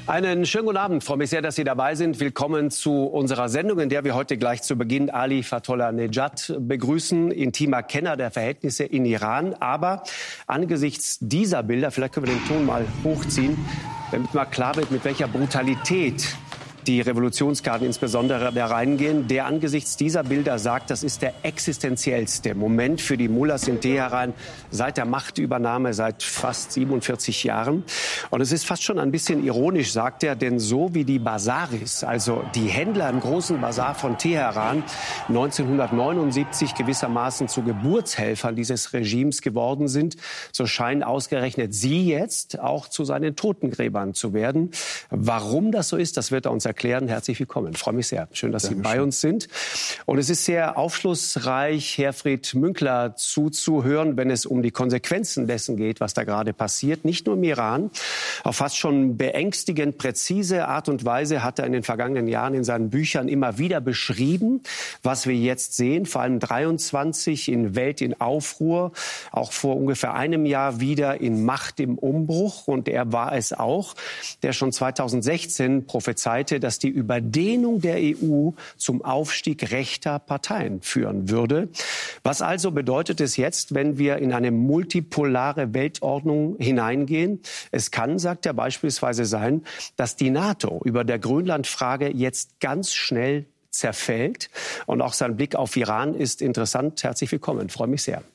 Einen schönen guten Abend. Ich freue mich sehr, dass Sie dabei sind. Willkommen zu unserer Sendung, in der wir heute gleich zu Beginn Ali Fatollah-Nejad begrüßen, intimer Kenner der Verhältnisse in Iran. Aber angesichts dieser Bilder, vielleicht können wir den Ton mal hochziehen, damit mal klar wird, mit welcher Brutalität die Revolutionsgarden insbesondere da reingehen, der angesichts dieser Bilder sagt, das ist der existenziellste Moment für die Mullahs in Teheran seit der Machtübernahme, seit fast 47 Jahren. Und es ist fast schon ein bisschen ironisch, sagt er, denn so wie die Basaris, also die Händler im großen Basar von Teheran, 1979 gewissermaßen zu Geburtshelfern dieses Regimes geworden sind, so scheinen ausgerechnet sie jetzt auch zu seinen Totengräbern zu werden. Warum das so ist, das wird er uns erklären. Herzlich willkommen. Ich freue mich sehr. Schön, dass Sie bei uns sind. Und es ist sehr aufschlussreich, Herfried Münkler zuzuhören, wenn es um die Konsequenzen dessen geht, was da gerade passiert. Nicht nur im Iran. Auf fast schon beängstigend präzise Art und Weise hat er in den vergangenen Jahren in seinen Büchern immer wieder beschrieben, was wir jetzt sehen. Vor allem 23 in Welt in Aufruhr. Auch vor ungefähr einem Jahr wieder in Macht im Umbruch. Und er war es auch, der schon 2016 prophezeite, dass die Überdehnung der EU zum Aufstieg rechter Parteien führen würde. Was also bedeutet es jetzt, wenn wir in eine multipolare Weltordnung hineingehen? Es kann, sagt er, beispielsweise sein, dass die NATO über der Grönlandfrage jetzt ganz schnell zerfällt. Und auch sein Blick auf Iran ist interessant. Herzlich willkommen. Ich freue mich sehr.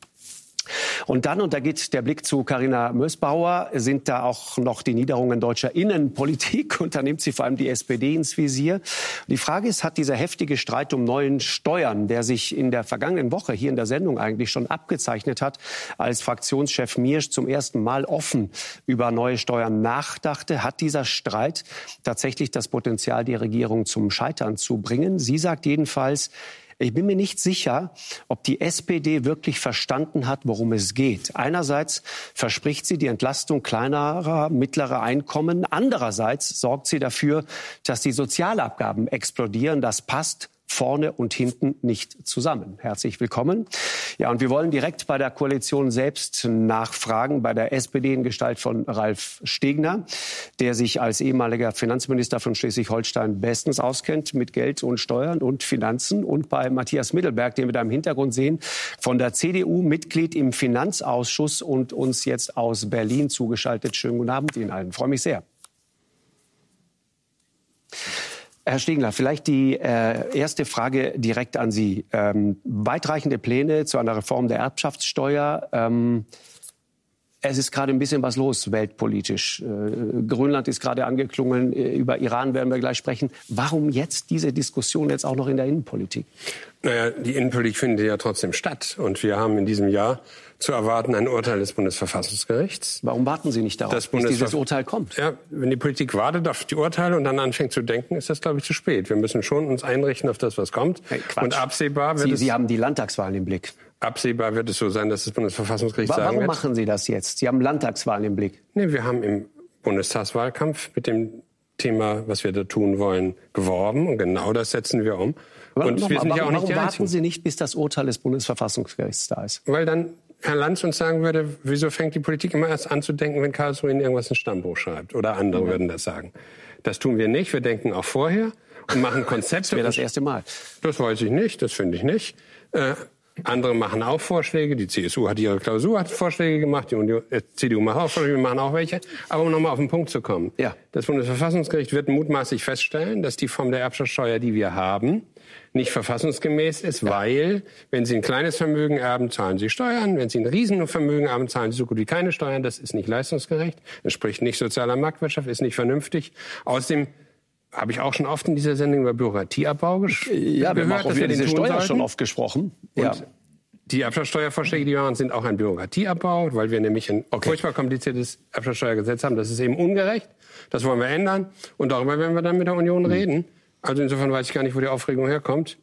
Und dann, und da geht der Blick zu Carina Mösbauer, sind da auch noch die Niederungen deutscher Innenpolitik. Und da nimmt sie vor allem die SPD ins Visier. Die Frage ist, hat dieser heftige Streit um neuen Steuern, der sich in der vergangenen Woche hier in der Sendung eigentlich schon abgezeichnet hat, als Fraktionschef Miersch zum ersten Mal offen über neue Steuern nachdachte, hat dieser Streit tatsächlich das Potenzial, die Regierung zum Scheitern zu bringen? Sie sagt jedenfalls, ich bin mir nicht sicher, ob die SPD wirklich verstanden hat, worum es geht. Einerseits verspricht sie die Entlastung kleinerer, mittlerer Einkommen. Andererseits sorgt sie dafür, dass die Sozialabgaben explodieren. Das passt vorne und hinten nicht zusammen. Herzlich willkommen. Ja, und wir wollen direkt bei der Koalition selbst nachfragen, bei der SPD in Gestalt von Ralf Stegner, der sich als ehemaliger Finanzminister von Schleswig-Holstein bestens auskennt mit Geld und Steuern und Finanzen, und bei Matthias Mittelberg, den wir da im Hintergrund sehen, von der CDU, Mitglied im Finanzausschuss und uns jetzt aus Berlin zugeschaltet. Schönen guten Abend Ihnen allen. Ich freue mich sehr. Herr Stegner, vielleicht die erste Frage direkt an Sie. Weitreichende Pläne zu einer Reform der Erbschaftssteuer. Es ist gerade ein bisschen was los weltpolitisch. Grönland ist gerade angeklungen. Über Iran werden wir gleich sprechen. Warum jetzt diese Diskussion jetzt auch noch in der Innenpolitik? Naja, die Innenpolitik findet ja trotzdem statt. Und wir haben in diesem Jahr zu erwarten ein Urteil des Bundesverfassungsgerichts. Warum warten Sie nicht darauf, bis dieses Urteil kommt? Ja, wenn die Politik wartet auf die Urteile und dann anfängt zu denken, ist das, glaube ich, zu spät. Wir müssen schon uns einrichten auf das, was kommt. Hey, und absehbar wird Sie haben die Landtagswahlen im Blick. Absehbar wird es so sein, dass das Bundesverfassungsgericht sagen wird. Warum machen Sie das jetzt? Sie haben Landtagswahlen im Blick. Nee, wir haben im Bundestagswahlkampf mit dem Thema, was wir da tun wollen, geworben. Und genau das setzen wir um. Und wir sind ja auch nicht die Einzigen. Warum warten Sie nicht, bis das Urteil des Bundesverfassungsgerichts da ist? Weil dann Herr Lanz uns sagen würde, wieso fängt die Politik immer erst an zu denken, wenn Karlsruhe Ihnen irgendwas ins Stammbuch schreibt? Oder andere würden das sagen. Das tun wir nicht. Wir denken auch vorher und machen Konzepte. Das wäre das erste Mal. Das weiß ich nicht. Das finde ich nicht. Andere machen auch Vorschläge. Die CSU hat ihre Klausur, hat Vorschläge gemacht. Die CDU macht auch Vorschläge, wir machen auch welche. Aber um nochmal auf den Punkt zu kommen. Ja. Das Bundesverfassungsgericht wird mutmaßlich feststellen, dass die Form der Erbschaftssteuer, die wir haben, nicht verfassungsgemäß ist, weil, wenn Sie ein kleines Vermögen erben, zahlen Sie Steuern. Wenn Sie ein Riesenvermögen erben, zahlen Sie so gut wie keine Steuern. Das ist nicht leistungsgerecht, entspricht nicht sozialer Marktwirtschaft, ist nicht vernünftig. Außerdem habe ich auch schon oft in dieser Sendung über Bürokratieabbau gehört. Ja, wir haben auch über diese Steuer schon oft gesprochen. Ja. Die Erbschaftssteuervorschläge, die wir machen, sind auch ein Bürokratieabbau, weil wir nämlich ein furchtbar kompliziertes Erbschaftssteuergesetz haben. Das ist eben ungerecht. Das wollen wir ändern. Und darüber werden wir dann mit der Union reden. Also insofern weiß ich gar nicht, wo die Aufregung herkommt.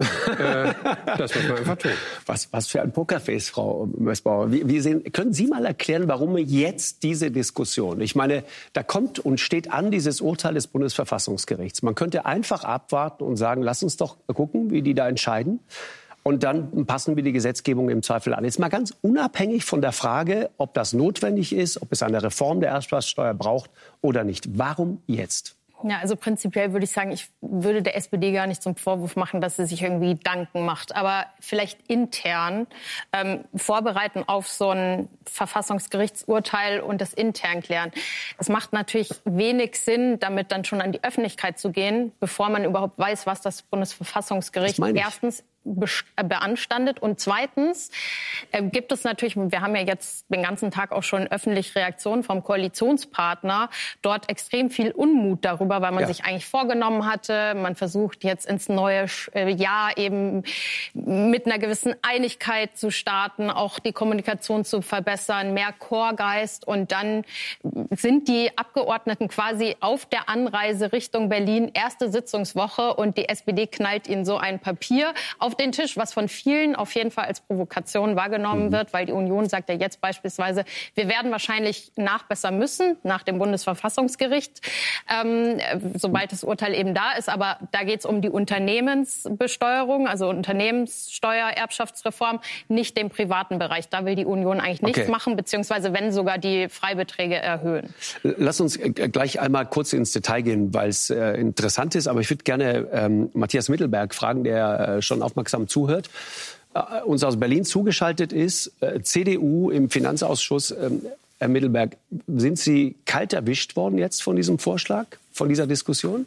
Das muss man einfach tun. Was für ein Pokerface, Frau Mösbauer. Können Sie mal erklären, warum jetzt diese Diskussion? Ich meine, da kommt und steht an dieses Urteil des Bundesverfassungsgerichts. Man könnte einfach abwarten und sagen, lass uns doch gucken, wie die da entscheiden. Und dann passen wir die Gesetzgebung im Zweifel an. Jetzt mal ganz unabhängig von der Frage, ob das notwendig ist, ob es eine Reform der Erbschaftssteuer braucht oder nicht. Warum jetzt? Ja, also prinzipiell würde ich sagen, ich würde der SPD gar nicht zum Vorwurf machen, dass sie sich irgendwie Gedanken macht. Aber vielleicht intern vorbereiten auf so ein Verfassungsgerichtsurteil und das intern klären. Es macht natürlich wenig Sinn, damit dann schon an die Öffentlichkeit zu gehen, bevor man überhaupt weiß, was das Bundesverfassungsgericht erstens beanstandet. Und zweitens gibt es natürlich, wir haben ja jetzt den ganzen Tag auch schon öffentlich Reaktionen vom Koalitionspartner, dort extrem viel Unmut darüber, weil man sich eigentlich vorgenommen hatte, man versucht jetzt ins neue Jahr eben mit einer gewissen Einigkeit zu starten, auch die Kommunikation zu verbessern, mehr Chorgeist, und dann sind die Abgeordneten quasi auf der Anreise Richtung Berlin, erste Sitzungswoche, und die SPD knallt ihnen so ein Papier auf den Tisch, was von vielen auf jeden Fall als Provokation wahrgenommen wird, weil die Union sagt ja jetzt beispielsweise, wir werden wahrscheinlich nachbessern müssen, nach dem Bundesverfassungsgericht, sobald das Urteil eben da ist. Aber da geht es um die Unternehmensbesteuerung, also Unternehmenssteuer, Erbschaftsreform, nicht den privaten Bereich. Da will die Union eigentlich nichts machen, beziehungsweise wenn sogar die Freibeträge erhöhen. Lass uns gleich einmal kurz ins Detail gehen, weil es interessant ist. Aber ich würde gerne Matthias Mittelberg fragen, der schon aufmerksam zuhört, uns aus Berlin zugeschaltet ist, CDU im Finanzausschuss. Herr Mittelberg, sind Sie kalt erwischt worden jetzt von diesem Vorschlag, von dieser Diskussion?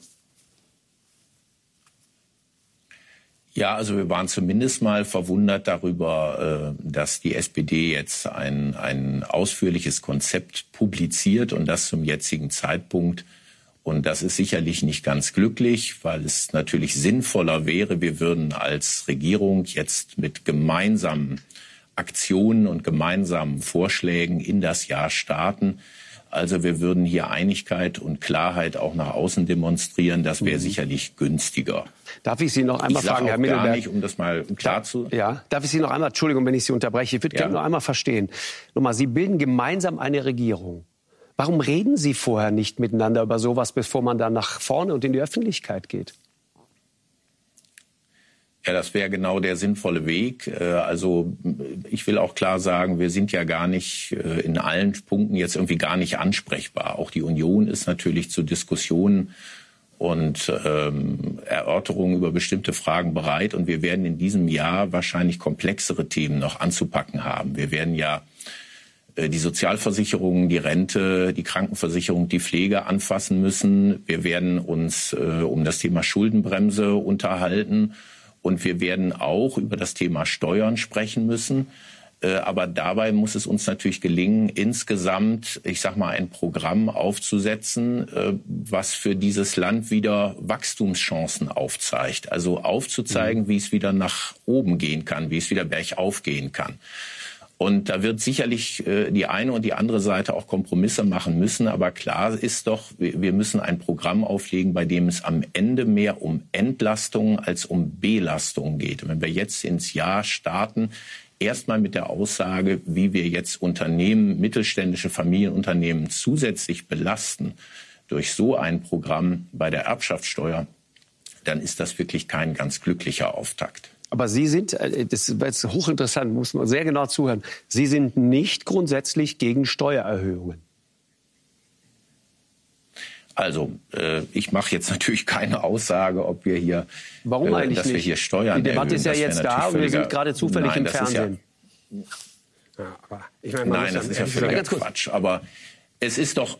Ja, also wir waren zumindest mal verwundert darüber, dass die SPD jetzt ein ausführliches Konzept publiziert und das zum jetzigen Zeitpunkt. Und das ist sicherlich nicht ganz glücklich, weil es natürlich sinnvoller wäre, wir würden als Regierung jetzt mit gemeinsamen Aktionen und gemeinsamen Vorschlägen in das Jahr starten. Also wir würden hier Einigkeit und Klarheit auch nach außen demonstrieren. Das wäre sicherlich günstiger. Darf ich Sie noch einmal fragen, Herr Mittelberg? Gar nicht, um das mal klar zu... Ja, darf ich Sie noch einmal, Entschuldigung, wenn ich Sie unterbreche, ich würde gerne noch einmal verstehen. Nochmal, Sie bilden gemeinsam eine Regierung. Warum reden Sie vorher nicht miteinander über sowas, bevor man dann nach vorne und in die Öffentlichkeit geht? Ja, das wäre genau der sinnvolle Weg. Also ich will auch klar sagen, wir sind ja gar nicht in allen Punkten jetzt irgendwie gar nicht ansprechbar. Auch die Union ist natürlich zu Diskussionen und Erörterungen über bestimmte Fragen bereit. Und wir werden in diesem Jahr wahrscheinlich komplexere Themen noch anzupacken haben. Wir werden ja die Sozialversicherungen, die Rente, die Krankenversicherung, die Pflege anfassen müssen. Wir werden uns um das Thema Schuldenbremse unterhalten. Und wir werden auch über das Thema Steuern sprechen müssen. Aber dabei muss es uns natürlich gelingen, insgesamt, ich sag mal, ein Programm aufzusetzen, was für dieses Land wieder Wachstumschancen aufzeigt. Also aufzuzeigen, wie es wieder nach oben gehen kann, wie es wieder bergauf gehen kann. Und da wird sicherlich die eine und die andere Seite auch Kompromisse machen müssen. Aber klar ist doch, wir müssen ein Programm auflegen, bei dem es am Ende mehr um Entlastung als um Belastung geht. Und wenn wir jetzt ins Jahr starten, erstmal mit der Aussage, wie wir jetzt Unternehmen, mittelständische Familienunternehmen zusätzlich belasten durch so ein Programm bei der Erbschaftssteuer, dann ist das wirklich kein ganz glücklicher Auftakt. Aber Sie sind, das war jetzt hochinteressant, muss man sehr genau zuhören, Sie sind nicht grundsätzlich gegen Steuererhöhungen. Also, ich mache jetzt natürlich keine Aussage, ob wir hier, Warum eigentlich dass nicht? wir hier Steuern Die Debatte erhöhen. ist ja jetzt da und wir sind gerade zufällig im Fernsehen. Nein, das ist ja völliger Quatsch. Aber es ist doch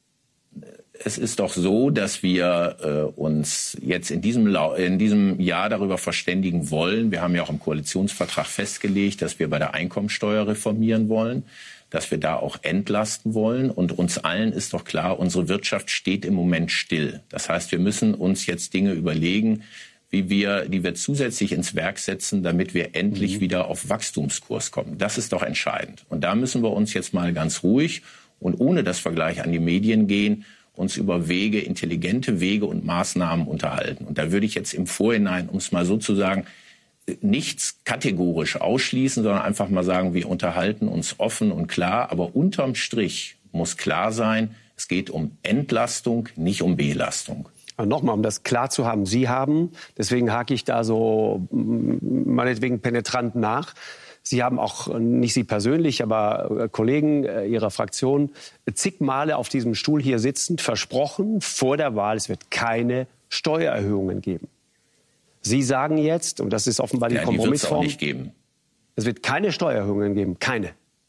so, dass wir uns jetzt in diesem Jahr darüber verständigen wollen. Wir haben ja auch im Koalitionsvertrag festgelegt, dass wir bei der Einkommensteuer reformieren wollen, dass wir da auch entlasten wollen. Und uns allen ist doch klar, unsere Wirtschaft steht im Moment still. Das heißt, wir müssen uns jetzt Dinge überlegen, die wir zusätzlich ins Werk setzen, damit wir endlich wieder auf Wachstumskurs kommen. Das ist doch entscheidend. Und da müssen wir uns jetzt mal ganz ruhig und ohne das Vergleich an die Medien gehen, uns über Wege, intelligente Wege und Maßnahmen unterhalten. Und da würde ich jetzt im Vorhinein, um es mal so zu sagen, nichts kategorisch ausschließen, sondern einfach mal sagen, wir unterhalten uns offen und klar. Aber unterm Strich muss klar sein, es geht um Entlastung, nicht um Belastung. Aber nochmal, um das klar zu haben, Sie haben, deswegen hake ich da so meinetwegen penetrant nach, Sie haben auch, nicht Sie persönlich, aber Kollegen Ihrer Fraktion, zig Male auf diesem Stuhl hier sitzend versprochen, vor der Wahl, es wird keine Steuererhöhungen geben. Sie sagen jetzt, und das ist offenbar die Kompromissform, die wird's auch nicht geben. Es wird keine Steuererhöhungen geben, keine.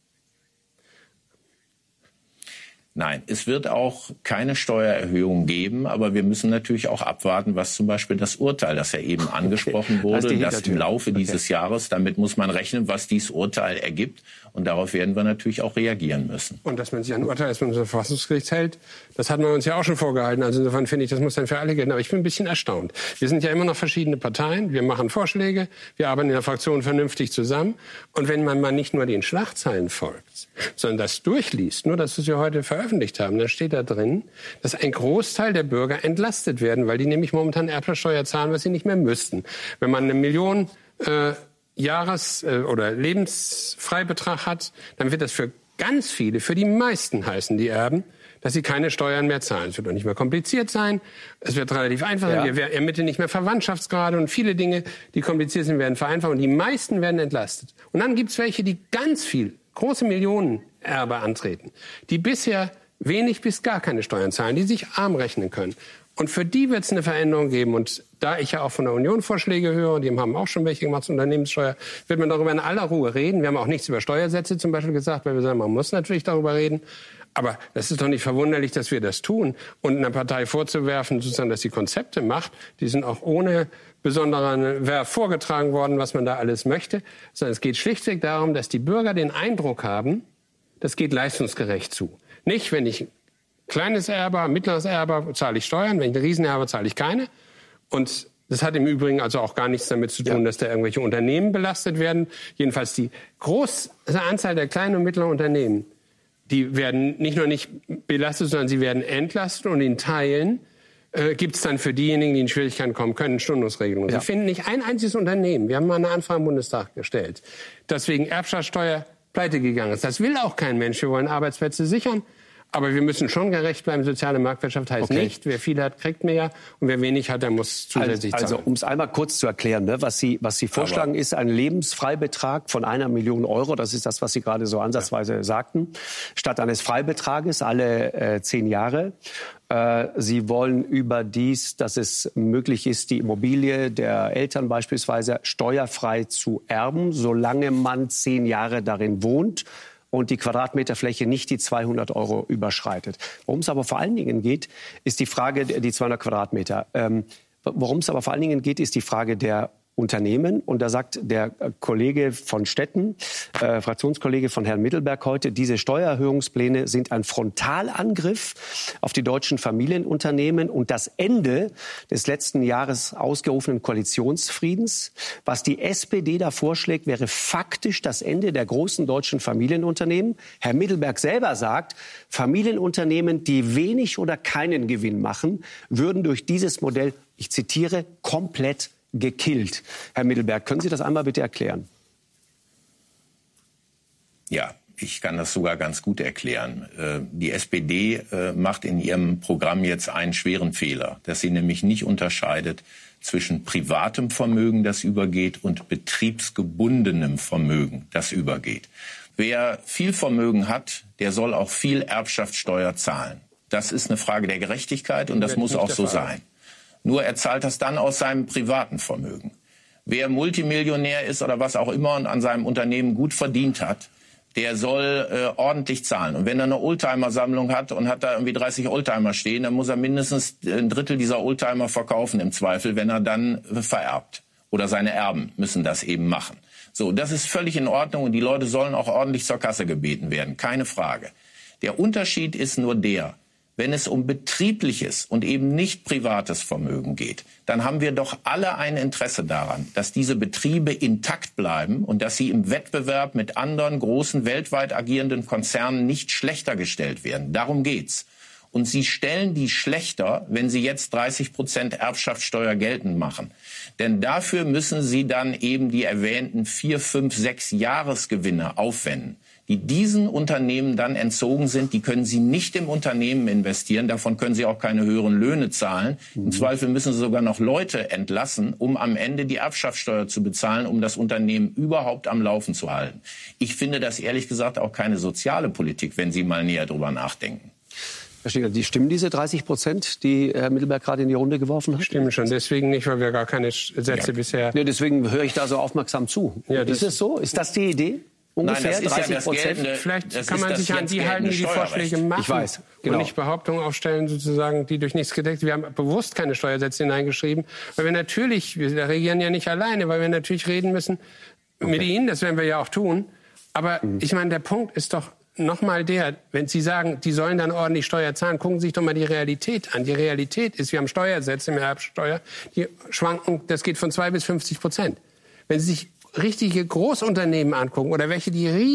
Nein, es wird auch keine Steuererhöhung geben, aber wir müssen natürlich auch abwarten, was zum Beispiel das Urteil, das ja eben angesprochen wurde, das im Laufe dieses Jahres, damit muss man rechnen, was dieses Urteil ergibt. Und darauf werden wir natürlich auch reagieren müssen. Und dass man sich an Urteil des Bundesverfassungsgerichts hält, das hat man uns ja auch schon vorgehalten. Also insofern finde ich, das muss dann für alle gelten. Aber ich bin ein bisschen erstaunt. Wir sind ja immer noch verschiedene Parteien. Wir machen Vorschläge. Wir arbeiten in der Fraktion vernünftig zusammen. Und wenn man mal nicht nur den Schlagzeilen folgt, sondern das durchliest, nur das, was wir heute veröffentlicht haben, dann steht da drin, dass ein Großteil der Bürger entlastet werden, weil die nämlich momentan Erbschaftssteuer zahlen, was sie nicht mehr müssten. Wenn man 1 Million Jahres- oder Lebensfreibetrag hat, dann wird das für ganz viele, für die meisten heißen die Erben, dass sie keine Steuern mehr zahlen. Es wird auch nicht mehr kompliziert sein. Es wird relativ einfach sein. Wir ermitteln nicht mehr Verwandtschaftsgrade und viele Dinge, die kompliziert sind, werden vereinfacht und die meisten werden entlastet. Und dann gibt es welche, die ganz viel, große Millionenerbe antreten, die bisher wenig bis gar keine Steuern zahlen, die sich arm rechnen können. Und für die wird es eine Veränderung geben. Und da ich ja auch von der Union Vorschläge höre, die haben auch schon welche gemacht zur Unternehmenssteuer, wird man darüber in aller Ruhe reden. Wir haben auch nichts über Steuersätze zum Beispiel gesagt, weil wir sagen, man muss natürlich darüber reden. Aber das ist doch nicht verwunderlich, dass wir das tun. Und einer Partei vorzuwerfen, sozusagen, dass sie Konzepte macht, die sind auch ohne besonderen Werf vorgetragen worden, was man da alles möchte. Sondern es geht schlichtweg darum, dass die Bürger den Eindruck haben, das geht leistungsgerecht zu. Nicht, wenn ich kleines Erbe, mittleres Erbe, zahle ich Steuern. Wenn ich ein Riesenerbe, zahle ich keine. Und das hat im Übrigen also auch gar nichts damit zu tun, dass da irgendwelche Unternehmen belastet werden. Jedenfalls die große Anzahl der kleinen und mittleren Unternehmen, die werden nicht nur nicht belastet, sondern sie werden entlastet. Und in Teilen gibt es dann für diejenigen, die in Schwierigkeiten kommen können, Stundungsregelungen. Sie finden nicht ein einziges Unternehmen, wir haben mal eine Anfrage im Bundestag gestellt, das wegen Erbschaftssteuer pleite gegangen ist. Das will auch kein Mensch. Wir wollen Arbeitsplätze sichern. Aber wir müssen schon gerecht bleiben. Soziale Marktwirtschaft heißt nicht, wer viel hat, kriegt mehr. Und wer wenig hat, der muss zusätzlich zahlen. Also um es einmal kurz zu erklären, ne, was Sie vorschlagen, ist ein Lebensfreibetrag von 1 Million Euro. Das ist das, was Sie gerade so ansatzweise sagten. Statt eines Freibetrages alle 10 Jahre. Sie wollen überdies, dass es möglich ist, die Immobilie der Eltern beispielsweise steuerfrei zu erben, solange man 10 Jahre darin wohnt und die Quadratmeterfläche nicht die 200 € überschreitet. Worum es aber vor allen Dingen geht, ist die Frage, die 200 Quadratmeter. Worum es aber vor allen Dingen geht, ist die Frage der Unternehmen. Und da sagt der Kollege von Stetten, Fraktionskollege von Herrn Mittelberg heute, diese Steuererhöhungspläne sind ein Frontalangriff auf die deutschen Familienunternehmen und das Ende des letzten Jahres ausgerufenen Koalitionsfriedens. Was die SPD da vorschlägt, wäre faktisch das Ende der großen deutschen Familienunternehmen. Herr Mittelberg selber sagt, Familienunternehmen, die wenig oder keinen Gewinn machen, würden durch dieses Modell, ich zitiere, komplett gekillt. Herr Mittelberg, können Sie das einmal bitte erklären? Ja, ich kann das sogar ganz gut erklären. Die SPD macht in ihrem Programm jetzt einen schweren Fehler, dass sie nämlich nicht unterscheidet zwischen privatem Vermögen, das übergeht, und betriebsgebundenem Vermögen, das übergeht. Wer viel Vermögen hat, der soll auch viel Erbschaftssteuer zahlen. Das ist eine Frage der Gerechtigkeit und das muss auch so sein. Nur er zahlt das dann aus seinem privaten Vermögen. Wer Multimillionär ist oder was auch immer und an seinem Unternehmen gut verdient hat, der soll ordentlich zahlen. Und wenn er eine Oldtimer-Sammlung hat und hat da irgendwie 30 Oldtimer stehen, dann muss er mindestens 1/3 dieser Oldtimer verkaufen im Zweifel, wenn er dann vererbt. Oder seine Erben müssen das eben machen. So, das ist völlig in Ordnung und die Leute sollen auch ordentlich zur Kasse gebeten werden, keine Frage. Der Unterschied ist nur der, wenn es um betriebliches und eben nicht privates Vermögen geht, dann haben wir doch alle ein Interesse daran, dass diese Betriebe intakt bleiben und dass sie im Wettbewerb mit anderen großen weltweit agierenden Konzernen nicht schlechter gestellt werden. Darum geht's. Und sie stellen die schlechter, wenn sie jetzt 30% Erbschaftssteuer geltend machen. Denn dafür müssen sie dann eben die erwähnten 4, 5, 6 Jahresgewinne aufwenden. die diesen Unternehmen dann entzogen sind, die können Sie nicht im Unternehmen investieren. Davon können Sie auch keine höheren Löhne zahlen. Im Zweifel müssen Sie sogar noch Leute entlassen, um am Ende die Erbschaftssteuer zu bezahlen, um das Unternehmen überhaupt am Laufen zu halten. Ich finde das ehrlich gesagt auch keine soziale Politik, wenn Sie mal näher drüber nachdenken. Herr Stegner, die stimmen diese 30%, die Herr Mittelberg gerade in die Runde geworfen hat? Stimmen schon deswegen nicht, weil wir gar keine Sätze bisher... Nee, deswegen höre ich da so aufmerksam zu. Ja, ist es so? Ist das die Idee? Ungefähr Nein, das ist 30%. Vielleicht kann man sich an die halten, die Vorschläge machen. Ich weiß, genau. Und nicht Behauptungen aufstellen, sozusagen, die durch nichts gedeckt sind. Wir haben bewusst keine Steuersätze hineingeschrieben, weil wir regieren ja nicht alleine, weil wir natürlich reden müssen mit Ihnen, das werden wir ja auch tun. Aber ich meine, der Punkt ist doch nochmal wenn Sie sagen, die sollen dann ordentlich Steuer zahlen, gucken Sie sich doch mal die Realität an. Die Realität ist, wir haben Steuersätze im Erbsteuer, die schwanken, das geht von 2 bis 50%. Wenn Sie sich richtige Großunternehmen angucken oder welche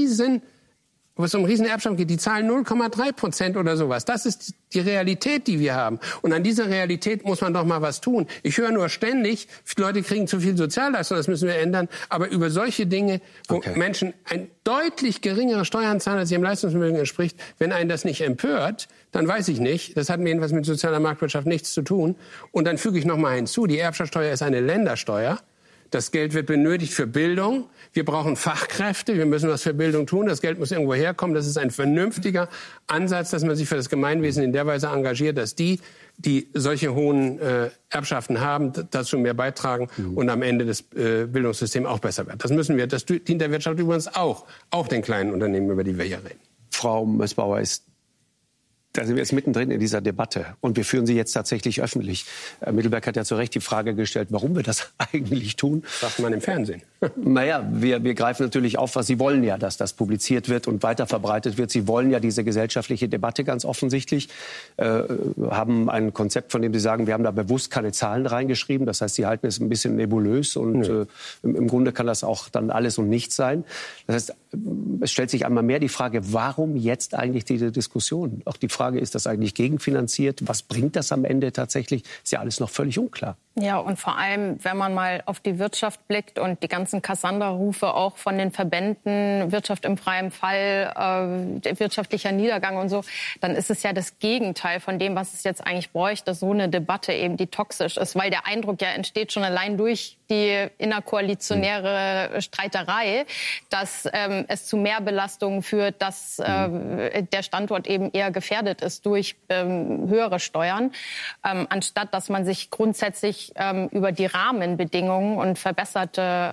wo es um Riesenerbschaften geht, die zahlen 0,3% oder sowas. Das ist die Realität, die wir haben. Und an dieser Realität muss man doch mal was tun. Ich höre nur ständig, Leute kriegen zu viel Sozialleistung, das müssen wir ändern. Aber über solche Dinge, wo Menschen ein deutlich geringere Steuern zahlen, als ihrem Leistungsvermögen entspricht, wenn einen das nicht empört, dann weiß ich nicht. Das hat jedenfalls mit sozialer Marktwirtschaft nichts zu tun. Und dann füge ich noch mal hinzu, die Erbschaftssteuer ist eine Ländersteuer. Das Geld wird benötigt für Bildung. Wir brauchen Fachkräfte. Wir müssen was für Bildung tun. Das Geld muss irgendwo herkommen. Das ist ein vernünftiger Ansatz, dass man sich für das Gemeinwesen in der Weise engagiert, dass die solche hohen Erbschaften haben, dazu mehr beitragen und am Ende das Bildungssystem auch besser wird. Das müssen wir. Das dient der Wirtschaft übrigens auch den kleinen Unternehmen, über die wir hier reden. Frau Mössbauer, da sind wir jetzt mittendrin in dieser Debatte und wir führen sie jetzt tatsächlich öffentlich. Mittelberg hat ja zu Recht die Frage gestellt, warum wir das eigentlich tun. Sagt man im Fernsehen. Naja, wir greifen natürlich auf, was Sie wollen ja, dass das publiziert wird und weiter verbreitet wird. Sie wollen ja diese gesellschaftliche Debatte ganz offensichtlich, haben ein Konzept, von dem Sie sagen, wir haben da bewusst keine Zahlen reingeschrieben. Das heißt, Sie halten es ein bisschen nebulös und im Grunde kann das auch dann alles und nichts sein. Das heißt, es stellt sich einmal mehr die Frage, warum jetzt eigentlich diese Diskussion? Auch die Frage, ist das eigentlich gegenfinanziert? Was bringt das am Ende tatsächlich? Ist ja alles noch völlig unklar. Ja, und vor allem, wenn man mal auf die Wirtschaft blickt und die ganzen Cassandra-Rufe auch von den Verbänden, Wirtschaft im freien Fall, wirtschaftlicher Niedergang und so, dann ist es ja das Gegenteil von dem, was es jetzt eigentlich bräuchte, so eine Debatte eben, die toxisch ist. Weil der Eindruck ja entsteht schon allein durch die innerkoalitionäre Streiterei, dass es zu Mehrbelastungen führt, dass der Standort eben eher gefährdet ist durch höhere Steuern, anstatt dass man sich grundsätzlich über die Rahmenbedingungen und verbesserte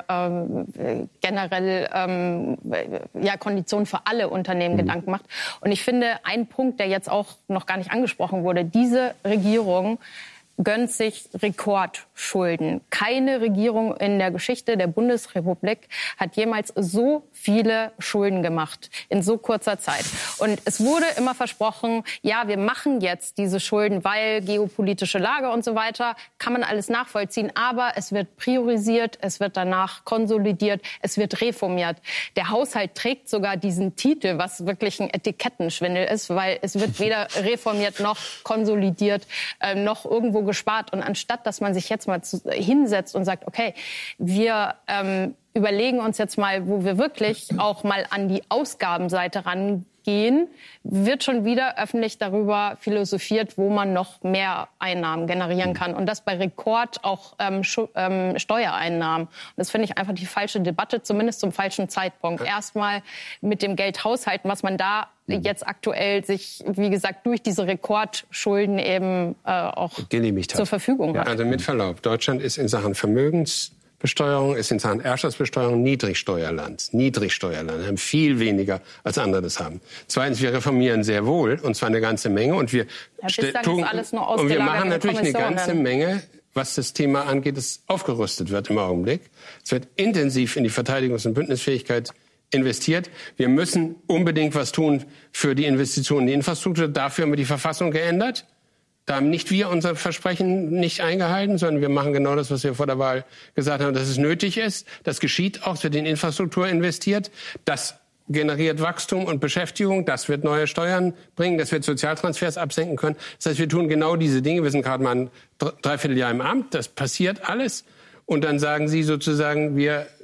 generell Konditionen für alle Unternehmen Gedanken macht. Und ich finde, ein Punkt, der jetzt auch noch gar nicht angesprochen wurde, diese Regierung gönnt sich Rekordschulden. Keine Regierung in der Geschichte der Bundesrepublik hat jemals so viele Schulden gemacht in so kurzer Zeit. Und es wurde immer versprochen, ja, wir machen jetzt diese Schulden, weil geopolitische Lage und so weiter, kann man alles nachvollziehen. Aber es wird priorisiert, es wird danach konsolidiert, es wird reformiert. Der Haushalt trägt sogar diesen Titel, was wirklich ein Etikettenschwindel ist, weil es wird weder reformiert noch konsolidiert, noch irgendwo gespart. Und anstatt, dass man sich jetzt mal hinsetzt und sagt, okay, wir überlegen uns jetzt mal, wo wir wirklich auch mal an die Ausgabenseite rangehen, wird schon wieder öffentlich darüber philosophiert, wo man noch mehr Einnahmen generieren kann. Und das bei Rekord auch Steuereinnahmen. Und das finde ich einfach die falsche Debatte, zumindest zum falschen Zeitpunkt. Erstmal mit dem Geld haushalten, was man da jetzt aktuell sich, wie gesagt, durch diese Rekordschulden eben auch zur Verfügung hat. Also mit Verlaub, Deutschland ist in Sachen Vermögensbesteuerung, ist in Sachen Erbschaftsbesteuerung Niedrigsteuerland. Wir haben viel weniger, als andere das haben. Zweitens, wir reformieren sehr wohl, und zwar eine ganze Menge. Und wir machen natürlich eine ganze Menge, was das Thema angeht, das aufgerüstet wird im Augenblick. Es wird intensiv in die Verteidigungs- und Bündnisfähigkeit investiert. Wir müssen unbedingt was tun für die Investitionen in die Infrastruktur. Dafür haben wir die Verfassung geändert. Da haben nicht wir unser Versprechen nicht eingehalten, sondern wir machen genau das, was wir vor der Wahl gesagt haben, dass es nötig ist. Das geschieht auch, es wird in Infrastruktur investiert. Das generiert Wachstum und Beschäftigung. Das wird neue Steuern bringen. Das wird Sozialtransfers absenken können. Das heißt, wir tun genau diese Dinge. Wir sind gerade mal ein Dreivierteljahr im Amt. Das passiert alles. Und dann sagen Sie sozusagen, wir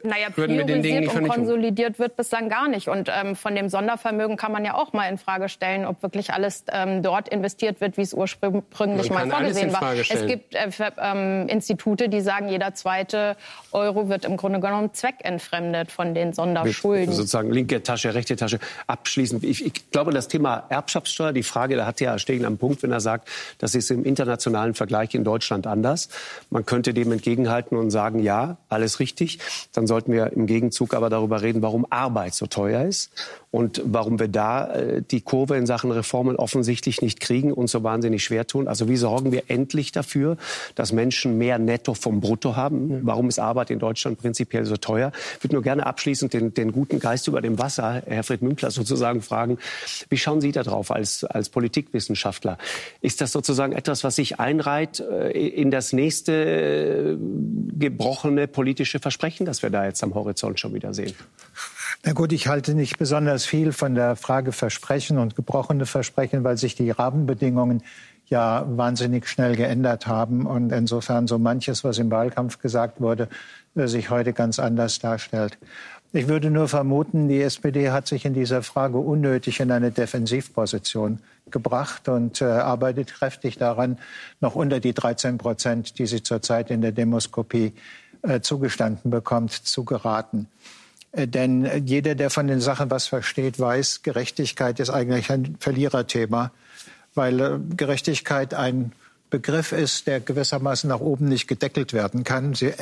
würden wir den Dingen nicht und vernichten. Konsolidiert wird bislang gar nicht. Und von dem Sondervermögen kann man ja auch mal in Frage stellen, ob wirklich alles dort investiert wird, wie es ursprünglich mal vorgesehen war. Es gibt Institute, die sagen, jeder zweite Euro wird im Grunde genommen zweckentfremdet von den Sonderschulden. Mit sozusagen linke Tasche, rechte Tasche. Abschließend, ich glaube, das Thema Erbschaftssteuer, die Frage, da hat Herr Stegen am Punkt, wenn er sagt, das ist im internationalen Vergleich in Deutschland anders. Man könnte dem entgegenhalten und sagen, ja, alles richtig. Dann sollten wir im Gegenzug aber darüber reden, warum Arbeit so teuer ist und warum wir da die Kurve in Sachen Reformen offensichtlich nicht kriegen und so wahnsinnig schwer tun. Also wie sorgen wir endlich dafür, dass Menschen mehr Netto vom Brutto haben? Warum ist Arbeit in Deutschland prinzipiell so teuer? Ich würde nur gerne abschließend den guten Geist über dem Wasser, Herfried Münkler, sozusagen fragen, wie schauen Sie da drauf als Politikwissenschaftler? Ist das sozusagen etwas, was sich einreiht in das nächste gebrochene politische Versprechen, das wir da jetzt am Horizont schon wieder sehen? Na gut, ich halte nicht besonders viel von der Frage Versprechen und gebrochene Versprechen, weil sich die Rahmenbedingungen ja wahnsinnig schnell geändert haben und insofern so manches, was im Wahlkampf gesagt wurde, sich heute ganz anders darstellt. Ich würde nur vermuten, die SPD hat sich in dieser Frage unnötig in eine Defensivposition gebracht und arbeitet kräftig daran, noch unter die 13%, die sie zurzeit in der Demoskopie zugestanden bekommt, zu geraten. Denn jeder, der von den Sachen was versteht, weiß, Gerechtigkeit ist eigentlich ein Verliererthema, weil Gerechtigkeit ein Begriff ist, der gewissermaßen nach oben nicht gedeckelt werden kann. Sie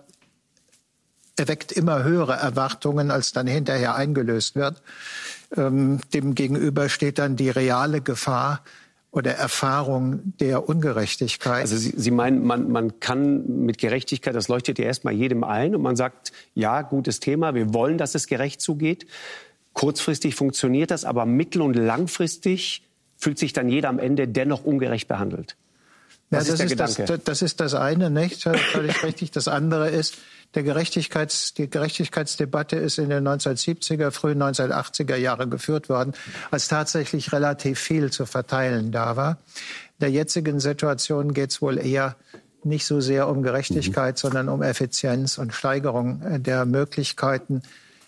erweckt immer höhere Erwartungen, als dann hinterher eingelöst wird. Dem gegenüber steht dann die reale Gefahr oder Erfahrung der Ungerechtigkeit. Also Sie meinen, man kann mit Gerechtigkeit, das leuchtet ja erstmal jedem ein und man sagt, ja, gutes Thema, wir wollen, dass es gerecht zugeht. Kurzfristig funktioniert das, aber mittel- und langfristig fühlt sich dann jeder am Ende dennoch ungerecht behandelt. Was ist der Gedanke? Das ist das eine, nicht? Völlig richtig. Das andere ist, die Gerechtigkeitsdebatte ist in den 1970er, frühen 1980er Jahre geführt worden, als tatsächlich relativ viel zu verteilen da war. In der jetzigen Situation geht es wohl eher nicht so sehr um Gerechtigkeit, sondern um Effizienz und Steigerung der Möglichkeiten,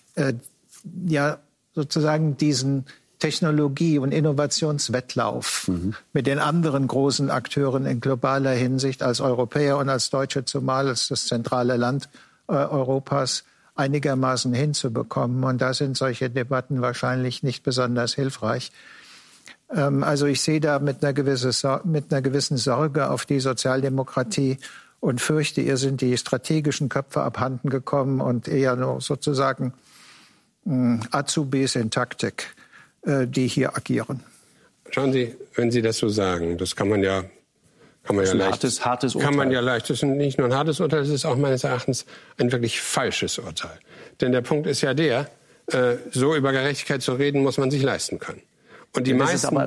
sozusagen diesen Technologie- und Innovationswettlauf mit den anderen großen Akteuren in globaler Hinsicht als Europäer und als Deutsche, zumal als das zentrale Land Europas, einigermaßen hinzubekommen. Und da sind solche Debatten wahrscheinlich nicht besonders hilfreich. Also ich sehe da mit einer gewissen Sorge auf die Sozialdemokratie und fürchte, ihr sind die strategischen Köpfe abhanden gekommen und eher nur sozusagen Azubis in Taktik, die hier agieren. Schauen Sie, wenn Sie das so sagen, das kann man ja leicht. Das ist nicht nur ein hartes Urteil, es ist auch meines Erachtens ein wirklich falsches Urteil. Denn der Punkt ist ja der, so über Gerechtigkeit zu reden, muss man sich leisten können. Und die meisten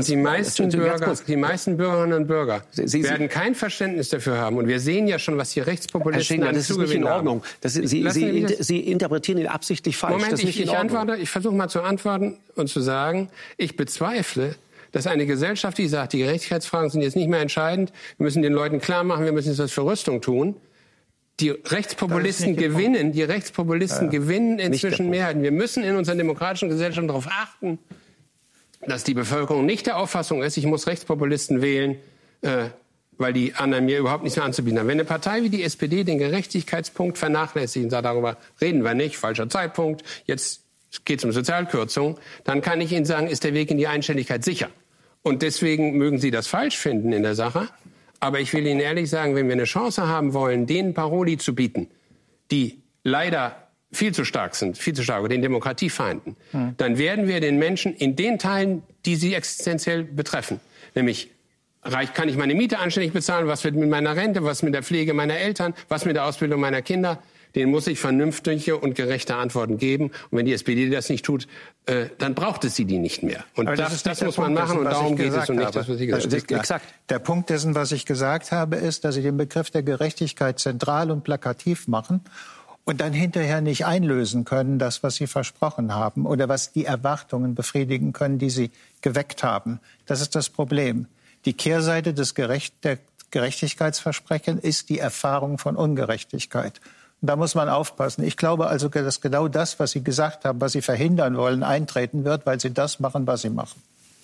Bürgerinnen und Bürger werden kein Verständnis dafür haben. Und wir sehen ja schon, was die Rechtspopulisten das ist nicht in Ordnung. Sie interpretieren ihn absichtlich falsch. Moment, ich versuche mal zu antworten und zu sagen, ich bezweifle, dass eine Gesellschaft, die sagt, die Gerechtigkeitsfragen sind jetzt nicht mehr entscheidend, wir müssen den Leuten klar machen, wir müssen jetzt was für Rüstung tun. Die Rechtspopulisten gewinnen inzwischen Mehrheiten. Wir müssen in unserer demokratischen Gesellschaft darauf achten, dass die Bevölkerung nicht der Auffassung ist, ich muss Rechtspopulisten wählen, weil die anderen mir überhaupt nichts mehr anzubieten haben. Wenn eine Partei wie die SPD den Gerechtigkeitspunkt vernachlässigt und sagt, darüber reden wir nicht, falscher Zeitpunkt, jetzt geht es um Sozialkürzung, dann kann ich Ihnen sagen, ist der Weg in die Einstelligkeit sicher. Und deswegen mögen Sie das falsch finden in der Sache. Aber ich will Ihnen ehrlich sagen, wenn wir eine Chance haben wollen, denen Paroli zu bieten, die leider viel zu stark, den Demokratiefeinden, dann werden wir den Menschen in den Teilen, die sie existenziell betreffen, nämlich kann ich meine Miete anständig bezahlen, was wird mit meiner Rente, was mit der Pflege meiner Eltern, was mit der Ausbildung meiner Kinder, denen muss ich vernünftige und gerechte Antworten geben. Und wenn die SPD das nicht tut, dann braucht es sie die nicht mehr. Und das muss man machen und darum geht es und nicht das, was Sie gesagt haben. Exakt. Der Punkt dessen, was ich gesagt habe, ist, dass Sie den Begriff der Gerechtigkeit zentral und plakativ machen und dann hinterher nicht einlösen können, das, was Sie versprochen haben oder was die Erwartungen befriedigen können, die Sie geweckt haben. Das ist das Problem. Die Kehrseite der Gerechtigkeitsversprechen ist die Erfahrung von Ungerechtigkeit. Und da muss man aufpassen. Ich glaube also, dass genau das, was Sie gesagt haben, was Sie verhindern wollen, eintreten wird, weil Sie das machen, was Sie machen.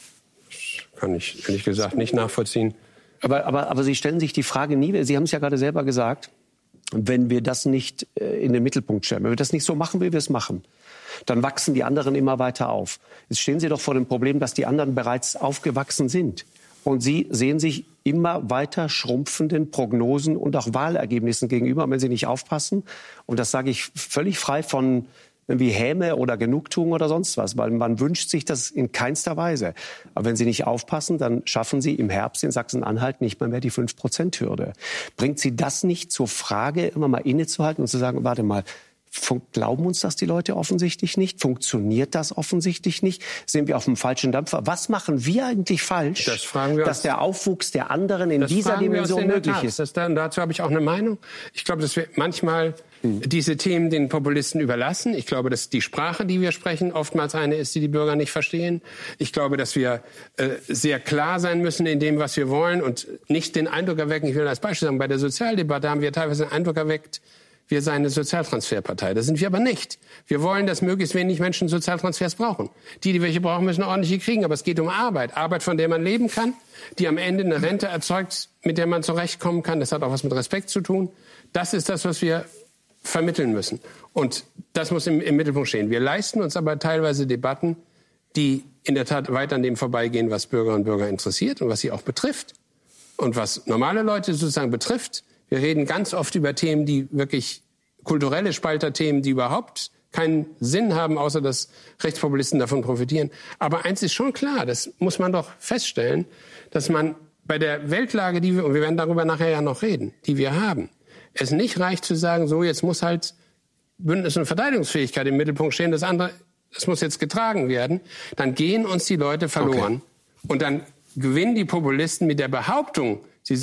Das kann ich ehrlich gesagt nicht nachvollziehen. Aber Sie stellen sich die Frage nie, Sie haben es ja gerade selber gesagt, wenn wir das nicht in den Mittelpunkt stellen, wenn wir das nicht so machen, wie wir es machen, dann wachsen die anderen immer weiter auf. Jetzt stehen Sie doch vor dem Problem, dass die anderen bereits aufgewachsen sind. Und Sie sehen sich immer weiter schrumpfenden Prognosen und auch Wahlergebnissen gegenüber, wenn Sie nicht aufpassen. Und das sage ich völlig frei von irgendwie Häme oder Genugtuung oder sonst was, weil man wünscht sich das in keinster Weise. Aber wenn Sie nicht aufpassen, dann schaffen Sie im Herbst in Sachsen-Anhalt nicht mehr die 5%-Hürde. Bringt Sie das nicht zur Frage, immer mal innezuhalten und zu sagen, warte mal, glauben uns das die Leute offensichtlich nicht? Funktioniert das offensichtlich nicht? Sind wir auf dem falschen Dampfer? Was machen wir eigentlich falsch, dass der Aufwuchs der anderen in dieser Dimension möglich ist? Dazu habe ich auch eine Meinung. Ich glaube, dass wir manchmal diese Themen den Populisten überlassen. Ich glaube, dass die Sprache, die wir sprechen, oftmals eine ist, die die Bürger nicht verstehen. Ich glaube, dass wir sehr klar sein müssen in dem, was wir wollen und nicht den Eindruck erwecken, ich will als Beispiel sagen, bei der Sozialdebatte haben wir teilweise den Eindruck erweckt, wir seien eine Sozialtransferpartei. Das sind wir aber nicht. Wir wollen, dass möglichst wenig Menschen Sozialtransfers brauchen. Die welche brauchen, müssen ordentliche kriegen. Aber es geht um Arbeit. Arbeit, von der man leben kann, die am Ende eine Rente erzeugt, mit der man zurechtkommen kann. Das hat auch was mit Respekt zu tun. Das ist das, was wir vermitteln müssen. Und das muss im Mittelpunkt stehen. Wir leisten uns aber teilweise Debatten, die in der Tat weit an dem vorbeigehen, was Bürger und Bürger interessiert und was sie auch betrifft. Und was normale Leute sozusagen betrifft. Wir reden ganz oft über Themen, die wirklich kulturelle Spalterthemen, die überhaupt keinen Sinn haben, außer dass Rechtspopulisten davon profitieren. Aber eins ist schon klar, das muss man doch feststellen, dass man bei der Weltlage, und wir werden darüber nachher ja noch reden, die wir haben, es nicht reicht zu sagen, so jetzt muss halt Bündnis- und Verteidigungsfähigkeit im Mittelpunkt stehen, das andere, das muss jetzt getragen werden. Dann gehen uns die Leute verloren. Okay. Und dann gewinnen die Populisten mit der Behauptung,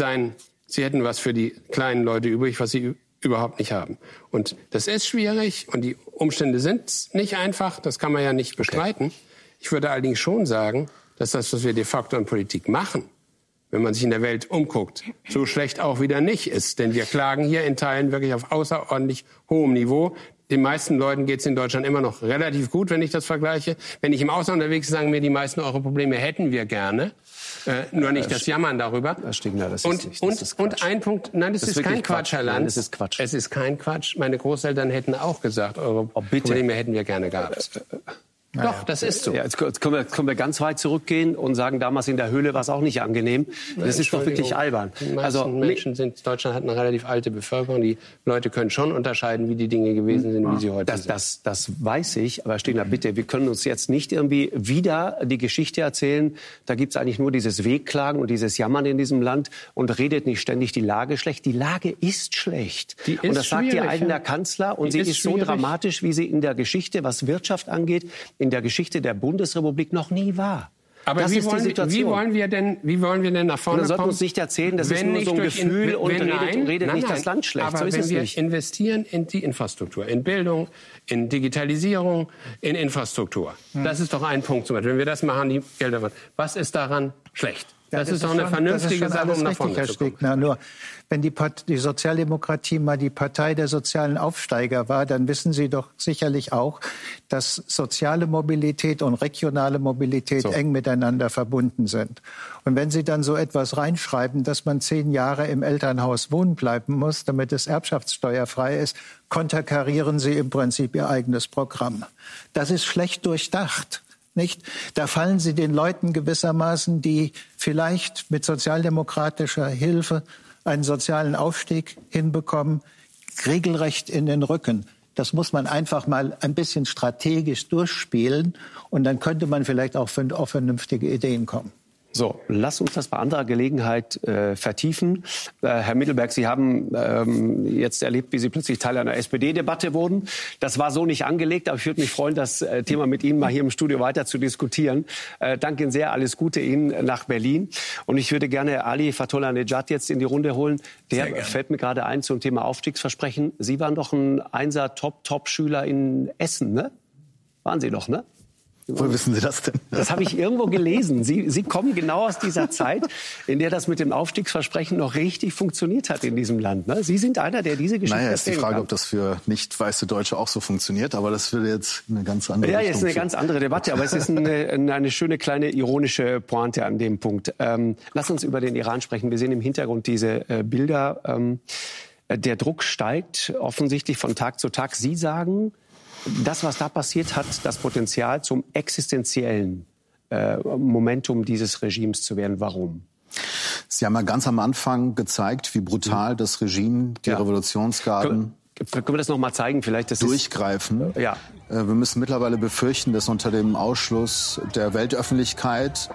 sie hätten was für die kleinen Leute übrig, was sie überhaupt nicht haben. Und das ist schwierig und die Umstände sind nicht einfach, das kann man ja nicht bestreiten. Okay. Ich würde allerdings schon sagen, dass das, was wir de facto in Politik machen, wenn man sich in der Welt umguckt, so schlecht auch wieder nicht ist. Denn wir klagen hier in Teilen wirklich auf außerordentlich hohem Niveau. Den meisten Leuten geht es in Deutschland immer noch relativ gut, wenn ich das vergleiche. Wenn ich im Ausland unterwegs bin, sagen mir die meisten, eure Probleme hätten wir gerne. Nur nicht das Jammern darüber. Das stimmt, ja, das ist nicht. Das ist und ein Punkt, nein, das ist kein Quatsch, Herr Lanz. Nein, das ist Quatsch. Es ist kein Quatsch. Meine Großeltern hätten auch gesagt, eure Probleme hätten wir gerne gehabt. Doch, das ist so. Ja, jetzt können wir ganz weit zurückgehen und sagen, damals in der Höhle war es auch nicht angenehm. Das ist doch wirklich albern. Die meisten Menschen Deutschland hat eine relativ alte Bevölkerung. Die Leute können schon unterscheiden, wie die Dinge gewesen sind, wie sie heute sind. Das weiß ich, aber Stehner, bitte, wir können uns jetzt nicht irgendwie wieder die Geschichte erzählen. Da gibt es eigentlich nur dieses Wehklagen und dieses Jammern in diesem Land und redet nicht ständig die Lage schlecht. Die Lage ist schlecht. Und das sagt Ihr eigener Kanzler. Und sie ist so dramatisch, wie sie in der Geschichte, was Wirtschaft angeht, in der Geschichte der Bundesrepublik noch nie war. Aber wie wollen wir denn nach vorne kommen? Wir sollten uns nicht erzählen, das ist nur so ein Gefühl und redet nicht das Land schlecht. Aber wenn wir investieren in die Infrastruktur, in Bildung, in Digitalisierung, in Infrastruktur, das ist doch ein Punkt. Wenn wir das machen, die Gelder, was ist daran schlecht? Das ist doch eine vernünftige Sache, um nach vorne zu kommen. Nur, wenn die Sozialdemokratie mal die Partei der sozialen Aufsteiger war, dann wissen Sie doch sicherlich auch, dass soziale Mobilität und regionale Mobilität eng miteinander verbunden sind. Und wenn Sie dann so etwas reinschreiben, dass man 10 Jahre im Elternhaus wohnen bleiben muss, damit es erbschaftssteuerfrei ist, konterkarieren Sie im Prinzip Ihr eigenes Programm. Das ist schlecht durchdacht. Nicht? Da fallen Sie den Leuten gewissermaßen, die vielleicht mit sozialdemokratischer Hilfe einen sozialen Aufstieg hinbekommen, regelrecht in den Rücken. Das muss man einfach mal ein bisschen strategisch durchspielen und dann könnte man vielleicht auch auf vernünftige Ideen kommen. So, lass uns das bei anderer Gelegenheit vertiefen. Herr Mittelberg, Sie haben jetzt erlebt, wie Sie plötzlich Teil einer SPD-Debatte wurden. Das war so nicht angelegt, aber ich würde mich freuen, das Thema mit Ihnen mal hier im Studio weiter zu diskutieren. Danke Ihnen sehr, alles Gute Ihnen nach Berlin. Und ich würde gerne Ali Fatollah Nejad jetzt in die Runde holen. Der fällt mir gerade ein zum Thema Aufstiegsversprechen. Sie waren doch ein 1er Top-Schüler in Essen, ne? Waren Sie doch, ne? Woher wissen Sie das denn? Das habe ich irgendwo gelesen. Sie kommen genau aus dieser Zeit, in der das mit dem Aufstiegsversprechen noch richtig funktioniert hat in diesem Land. Ne? Sie sind einer, der diese Geschichte erzählen kann. Ist die Frage, ob das für nicht weiße Deutsche auch so funktioniert. Aber das würde jetzt eine ganz andere Richtung. Ja, ist eine ganz andere Debatte. Aber es ist eine schöne kleine ironische Pointe an dem Punkt. Lass uns über den Iran sprechen. Wir sehen im Hintergrund diese Bilder. Der Druck steigt offensichtlich von Tag zu Tag. Sie sagen, das, was da passiert, hat das Potenzial zum existenziellen Momentum dieses Regimes zu werden. Warum? Sie haben ja ganz am Anfang gezeigt, wie brutal das Regime, die Revolutionsgarden können wir das noch mal zeigen? Vielleicht das durchgreifen. Ja. Wir müssen mittlerweile befürchten, dass unter dem Ausschluss der Weltöffentlichkeit,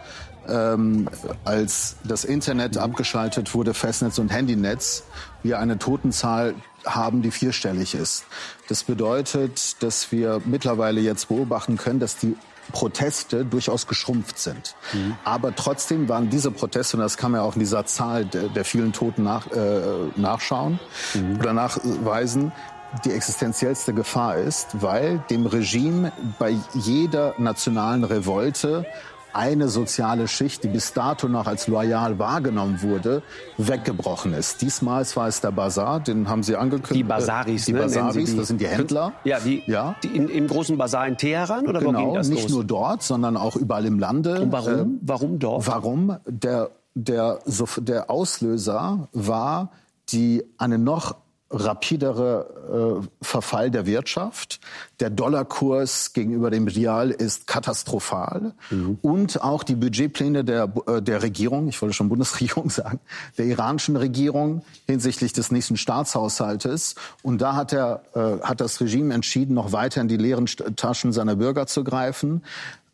als das Internet abgeschaltet wurde, Festnetz und Handynetz, wir eine Totenzahl haben, die vierstellig ist. Das bedeutet, dass wir mittlerweile jetzt beobachten können, dass die Proteste durchaus geschrumpft sind. Aber trotzdem waren diese Proteste, und das kann man ja auch in dieser Zahl der vielen Toten nachschauen oder nachweisen, die existenziellste Gefahr ist, weil dem Regime bei jeder nationalen Revolte eine soziale Schicht, die bis dato noch als loyal wahrgenommen wurde, weggebrochen ist. Diesmal war es der Bazar, den haben Sie angekündigt. Die Basaris, die Basaris, das sind die Händler. Ja, die im großen Bazar in Teheran? Oder genau, wo ging das nicht los? Nur dort, sondern auch überall im Lande. Und warum? Warum dort? Warum? Der Auslöser war eine noch rapidere Verfall der Wirtschaft. Der Dollarkurs gegenüber dem Rial ist katastrophal. Und auch die Budgetpläne der Regierung, ich wollte schon Bundesregierung sagen, der iranischen Regierung hinsichtlich des nächsten Staatshaushaltes. Und da hat das Regime entschieden, noch weiter in die leeren Taschen seiner Bürger zu greifen.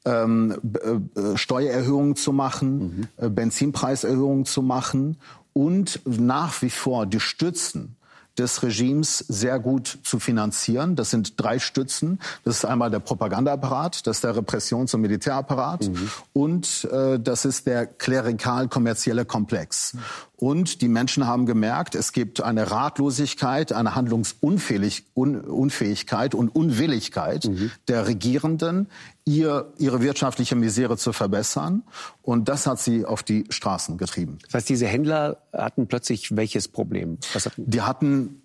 Steuererhöhungen zu machen, Benzinpreiserhöhungen zu machen und nach wie vor die Stützen des Regimes sehr gut zu finanzieren. Das sind 3 Stützen. Das ist einmal der Propagandaapparat, das ist der Repressions- und Militärapparat und das ist der klerikal-kommerzielle Komplex. Und die Menschen haben gemerkt, es gibt eine Ratlosigkeit, eine Handlungsunfähigkeit und Unwilligkeit der Regierenden, ihre wirtschaftliche Misere zu verbessern. Und das hat sie auf die Straßen getrieben. Das heißt, diese Händler hatten plötzlich welches Problem? Die hatten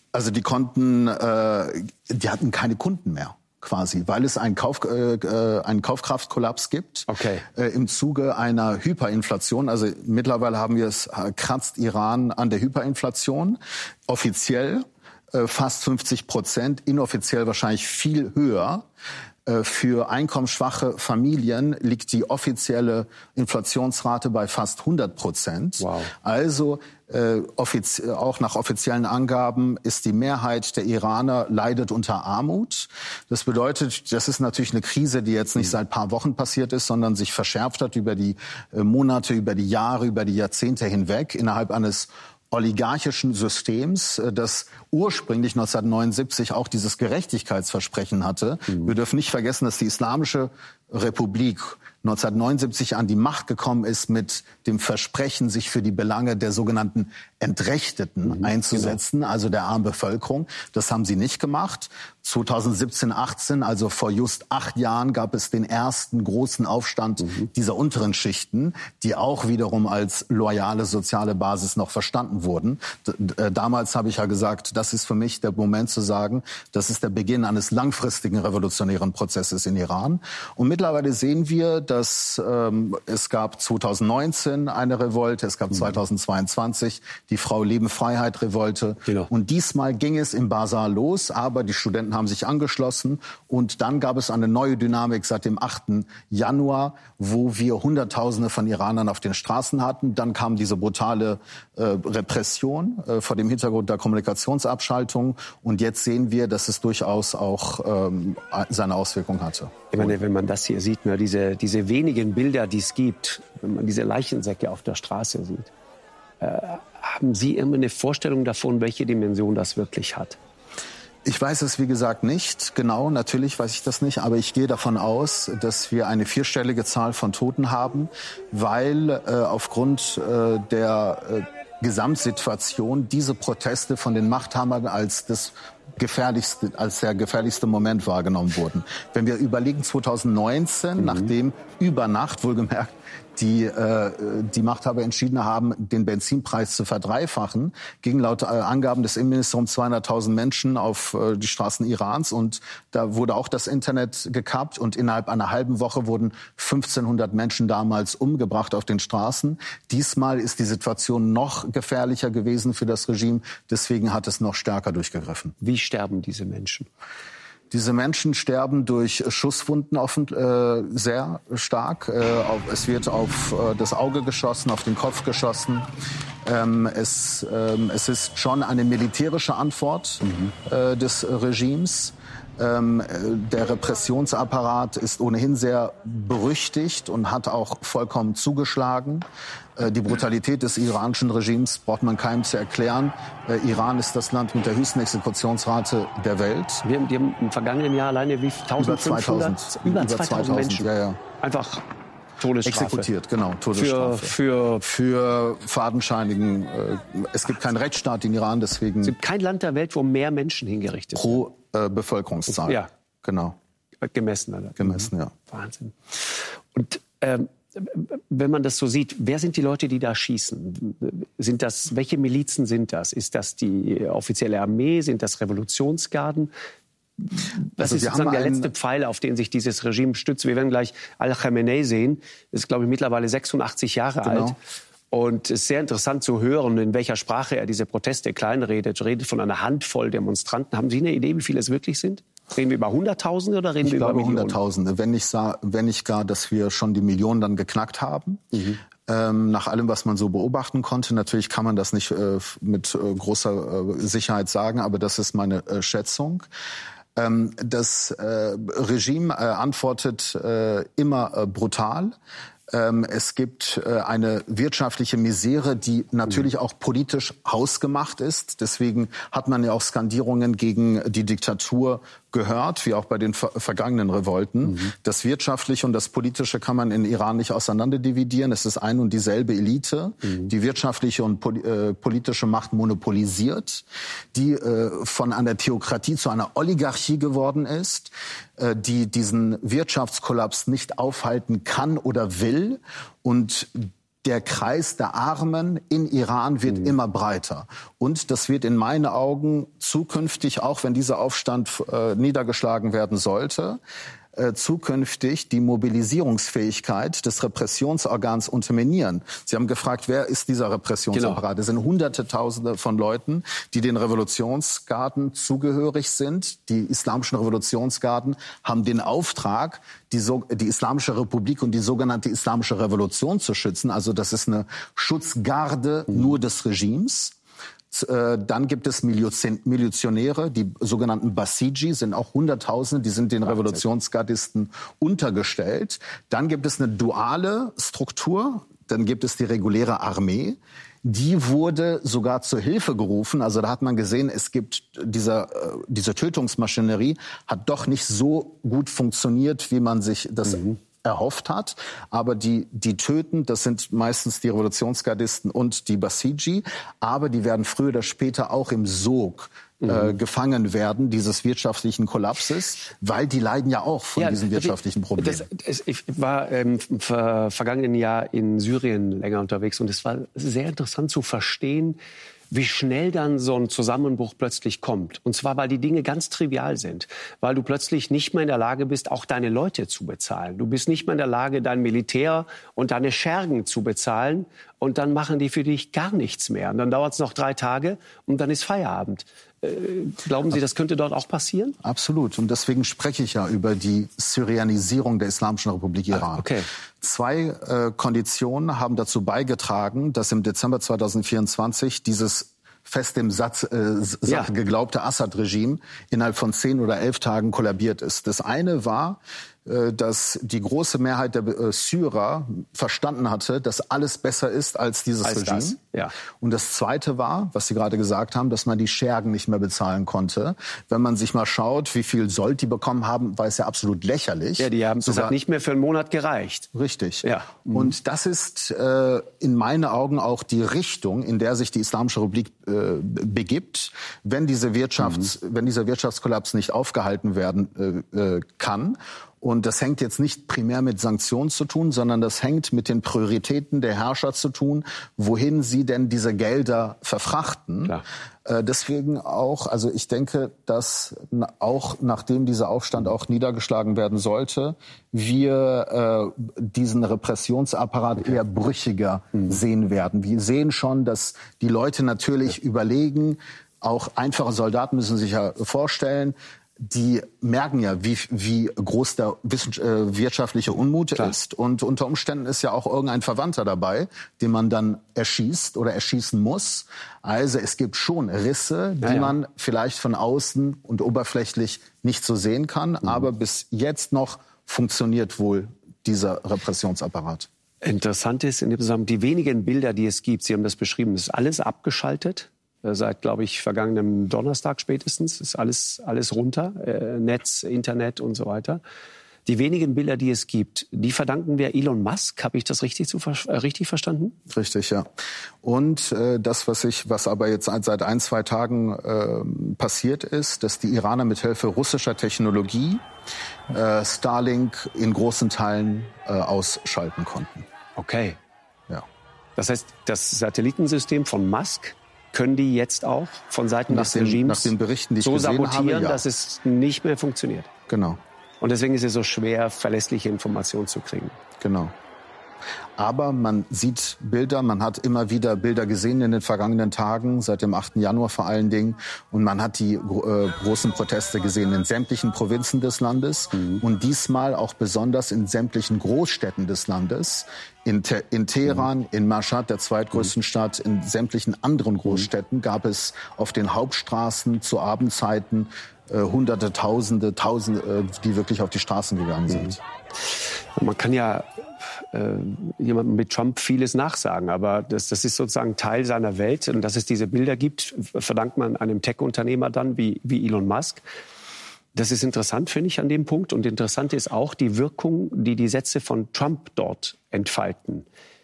keine Kunden mehr. Quasi, weil es einen Kaufkraftkollaps gibt im Zuge einer Hyperinflation. Also mittlerweile kratzt Iran an der Hyperinflation. Offiziell fast 50%, inoffiziell wahrscheinlich viel höher. Für einkommensschwache Familien liegt die offizielle Inflationsrate bei fast 100%. Wow. Also auch nach offiziellen Angaben ist die Mehrheit der Iraner leidet unter Armut. Das bedeutet, das ist natürlich eine Krise, die jetzt nicht seit ein paar Wochen passiert ist, sondern sich verschärft hat über die Monate, über die Jahre, über die Jahrzehnte hinweg innerhalb eines oligarchischen Systems, das ursprünglich 1979 auch dieses Gerechtigkeitsversprechen hatte. Wir dürfen nicht vergessen, dass die Islamische Republik 1979 an die Macht gekommen ist mit dem Versprechen, sich für die Belange der sogenannten Entrechteten einzusetzen, also der armen Bevölkerung. Das haben sie nicht gemacht. 2017, 18, also vor just 8 Jahren, gab es den ersten großen Aufstand dieser unteren Schichten, die auch wiederum als loyale soziale Basis noch verstanden wurden. Damals habe ich ja gesagt, das ist für mich der Moment zu sagen, das ist der Beginn eines langfristigen revolutionären Prozesses in Iran. Und mittlerweile sehen wir, dass es gab 2019 eine Revolte, es gab 2022 die Frau-Leben-Freiheit-Revolte. Genau. Und diesmal ging es im Bazar los, aber die Studenten haben sich angeschlossen. Und dann gab es eine neue Dynamik seit dem 8. Januar, wo wir Hunderttausende von Iranern auf den Straßen hatten. Dann kam diese brutale Repression vor dem Hintergrund der Kommunikationsabschaltung. Und jetzt sehen wir, dass es durchaus auch seine Auswirkungen hatte. Ich meine, wenn man das hier sieht, ne, diese wenigen Bilder, die es gibt, wenn man diese Leichensäcke auf der Straße sieht, haben Sie immer eine Vorstellung davon, welche Dimension das wirklich hat? Ich weiß es, wie gesagt, nicht genau. Natürlich weiß ich das nicht. Aber ich gehe davon aus, dass wir eine 4-stellige Zahl von Toten haben, weil aufgrund der Gesamtsituation diese Proteste von den Machthabern als der gefährlichste Moment wahrgenommen wurden. Wenn wir überlegen, 2019, nachdem über Nacht, wohlgemerkt, die Machthaber entschieden haben, den Benzinpreis zu verdreifachen, gingen laut Angaben des Innenministeriums 200.000 Menschen auf die Straßen Irans und da wurde auch das Internet gekappt und innerhalb einer halben Woche wurden 1.500 Menschen damals umgebracht auf den Straßen. Diesmal ist die Situation noch gefährlicher gewesen für das Regime, deswegen hat es noch stärker durchgegriffen. Wie sterben diese Menschen? Diese Menschen sterben durch Schusswunden sehr stark. Es wird auf das Auge geschossen, auf den Kopf geschossen. Es ist schon eine militärische Antwort des Regimes. Der Repressionsapparat ist ohnehin sehr berüchtigt und hat auch vollkommen zugeschlagen. Die Brutalität des iranischen Regimes braucht man keinem zu erklären. Iran ist das Land mit der höchsten Exekutionsrate der Welt. Die haben im vergangenen Jahr alleine wie 1500? Über 2000 Menschen. Ja. Einfach Todesstrafe. Exekutiert, genau. Todesstrafe. Für fadenscheinigen. Es gibt keinen Rechtsstaat in Iran, deswegen. Es gibt kein Land der Welt, wo mehr Menschen hingerichtet sind. Pro Bevölkerungszahl. Ja. Genau. Gemessen, ja. Wahnsinn. Und wenn man das so sieht, wer sind die Leute, die da schießen? Welche Milizen sind das? Ist das die offizielle Armee? Sind das Revolutionsgarden? Das ist sozusagen der letzte Pfeil, auf den sich dieses Regime stützt. Wir werden gleich Al-Khamenei sehen. Ist, glaube ich, mittlerweile 86 Jahre alt. Und es ist sehr interessant zu hören, in welcher Sprache er diese Proteste kleinredet. Er redet von einer Handvoll Demonstranten. Haben Sie eine Idee, wie viele es wirklich sind? Reden wir über Hunderttausende oder reden wir über Millionen? Hunderttausende, wenn nicht gar, dass wir schon die Millionen dann geknackt haben. Nach allem, was man so beobachten konnte. Natürlich kann man das nicht mit großer Sicherheit sagen, aber das ist meine Schätzung. Das Regime antwortet immer brutal. Es gibt eine wirtschaftliche Misere, die natürlich auch politisch hausgemacht ist. Deswegen hat man ja auch Skandierungen gegen die Diktatur gehört, wie auch bei den vergangenen Revolten. Das Wirtschaftliche und das Politische kann man in Iran nicht auseinanderdividieren. Es ist ein und dieselbe Elite, die wirtschaftliche und politische Macht monopolisiert, die von einer Theokratie zu einer Oligarchie geworden ist, die diesen Wirtschaftskollaps nicht aufhalten kann oder will. Und der Kreis der Armen in Iran wird immer breiter. Und das wird in meinen Augen zukünftig, auch wenn dieser Aufstand niedergeschlagen werden sollte, zukünftig die Mobilisierungsfähigkeit des Repressionsorgans unterminieren. Sie haben gefragt, wer ist dieser Repressionsapparat? Genau. Es sind Hunderte, Tausende von Leuten, die den Revolutionsgarden zugehörig sind. Die islamischen Revolutionsgarden haben den Auftrag, die Islamische Republik und die sogenannte Islamische Revolution zu schützen. Also das ist eine Schutzgarde nur des Regimes. Dann gibt es Milizionäre, die sogenannten Basiji, sind auch Hunderttausende, die sind den Revolutionsgardisten untergestellt. Dann gibt es eine duale Struktur, dann gibt es die reguläre Armee. Die wurde sogar zur Hilfe gerufen. Also da hat man gesehen, es gibt diese Tötungsmaschinerie hat doch nicht so gut funktioniert, wie man sich das erhofft hat. Aber die töten, das sind meistens die Revolutionsgardisten und die Basiji. Aber die werden früher oder später auch im Sog gefangen werden, dieses wirtschaftlichen Kollapses, weil die leiden ja auch von diesen wirtschaftlichen Problemen. Ich war im vergangenen Jahr in Syrien länger unterwegs und es war sehr interessant zu verstehen, wie schnell dann so ein Zusammenbruch plötzlich kommt. Und zwar, weil die Dinge ganz trivial sind. Weil du plötzlich nicht mehr in der Lage bist, auch deine Leute zu bezahlen. Du bist nicht mehr in der Lage, dein Militär und deine Schergen zu bezahlen. Und dann machen die für dich gar nichts mehr. Und dann dauert es noch 3 Tage und dann ist Feierabend. Glauben Sie, das könnte dort auch passieren? Absolut. Und deswegen spreche ich ja über die Syrianisierung der Islamischen Republik Iran. Okay. 2 Konditionen haben dazu beigetragen, dass im Dezember 2024 dieses fest im Satz geglaubte Assad-Regime innerhalb von 10 oder 11 Tagen kollabiert ist. Das eine war dass die große Mehrheit der Syrer verstanden hatte, dass alles besser ist als dieses Regime. Ja. Und das Zweite war, was Sie gerade gesagt haben, dass man die Schergen nicht mehr bezahlen konnte. Wenn man sich mal schaut, wie viel Sold die bekommen haben, war es ja absolut lächerlich. Ja, die haben sogar nicht mehr für einen Monat gereicht. Richtig. Ja. Und das ist in meinen Augen auch die Richtung, in der sich die Islamische Republik begibt, wenn dieser Wirtschaftskollaps nicht aufgehalten werden kann. Und das hängt jetzt nicht primär mit Sanktionen zu tun, sondern das hängt mit den Prioritäten der Herrscher zu tun, wohin sie denn diese Gelder verfrachten. Klar. Deswegen auch, also ich denke, dass auch nachdem dieser Aufstand auch niedergeschlagen werden sollte, wir diesen Repressionsapparat eher brüchiger sehen werden. Wir sehen schon, dass die Leute natürlich überlegen, auch einfache Soldaten müssen sich ja vorstellen, die merken ja, wie groß der wirtschaftliche Unmut ist. Und unter Umständen ist ja auch irgendein Verwandter dabei, den man dann erschießt oder erschießen muss. Also es gibt schon Risse, die man vielleicht von außen und oberflächlich nicht so sehen kann. Aber bis jetzt noch funktioniert wohl dieser Repressionsapparat. Interessant ist in dem Zusammenhang, die wenigen Bilder, die es gibt, Sie haben das beschrieben, ist alles abgeschaltet. Seit, glaube ich, vergangenem Donnerstag spätestens ist alles runter, Netz, Internet und so weiter. Die wenigen Bilder, die es gibt, die verdanken wir Elon Musk. Habe ich das richtig verstanden? Richtig, ja. Und das, was aber jetzt seit 1-2 Tagen passiert ist, dass die Iraner mit Hilfe russischer Technologie Starlink in großen Teilen ausschalten konnten. Okay. Ja. Das heißt, das Satellitensystem von Musk können die jetzt auch von Seiten des Regimes nach den Berichten, die ich so sabotieren, dass es nicht mehr funktioniert. Genau. Und deswegen ist es so schwer, verlässliche Informationen zu kriegen. Genau. Aber man sieht Bilder, man hat immer wieder Bilder gesehen in den vergangenen Tagen, seit dem 8. Januar vor allen Dingen. Und man hat die großen Proteste gesehen in sämtlichen Provinzen des Landes und diesmal auch besonders in sämtlichen Großstädten des Landes. In Teheran, in Mashhad, der zweitgrößten Stadt, in sämtlichen anderen Großstädten gab es auf den Hauptstraßen zu Abendzeiten Hunderte, Tausende, die wirklich auf die Straßen gegangen sind. Man kann ja jemandem mit Trump vieles nachsagen, aber das ist sozusagen Teil seiner Welt. Und dass es diese Bilder gibt, verdankt man einem Tech-Unternehmer dann wie Elon Musk. Das ist interessant, finde ich, an dem Punkt. Und interessant ist auch die Wirkung, die die Sätze von Trump dort entfalten.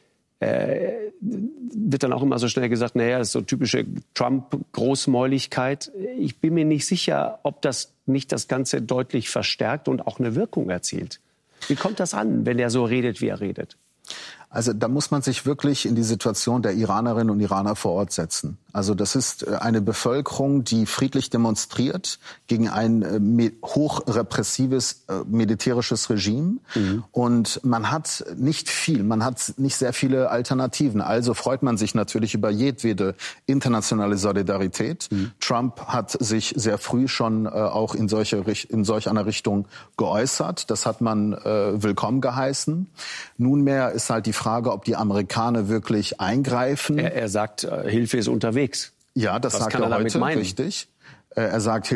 Wird dann auch immer so schnell gesagt, naja, das ist so typische Trump-Großmäuligkeit. Ich bin mir nicht sicher, ob das nicht das Ganze deutlich verstärkt und auch eine Wirkung erzielt. Wie kommt das an, wenn er so redet, wie er redet? Also da muss man sich wirklich in die Situation der Iranerinnen und Iraner vor Ort setzen. Also das ist eine Bevölkerung, die friedlich demonstriert gegen ein hochrepressives militärisches Regime. Und man hat nicht sehr viele Alternativen. Also freut man sich natürlich über jedwede internationale Solidarität. Trump hat sich sehr früh schon auch in solch einer Richtung geäußert. Das hat man willkommen geheißen. Nunmehr ist halt die Frage, ob die Amerikaner wirklich eingreifen. Er sagt, Hilfe ist unterwegs. Ja, das sagt er heute, richtig. Er sagt,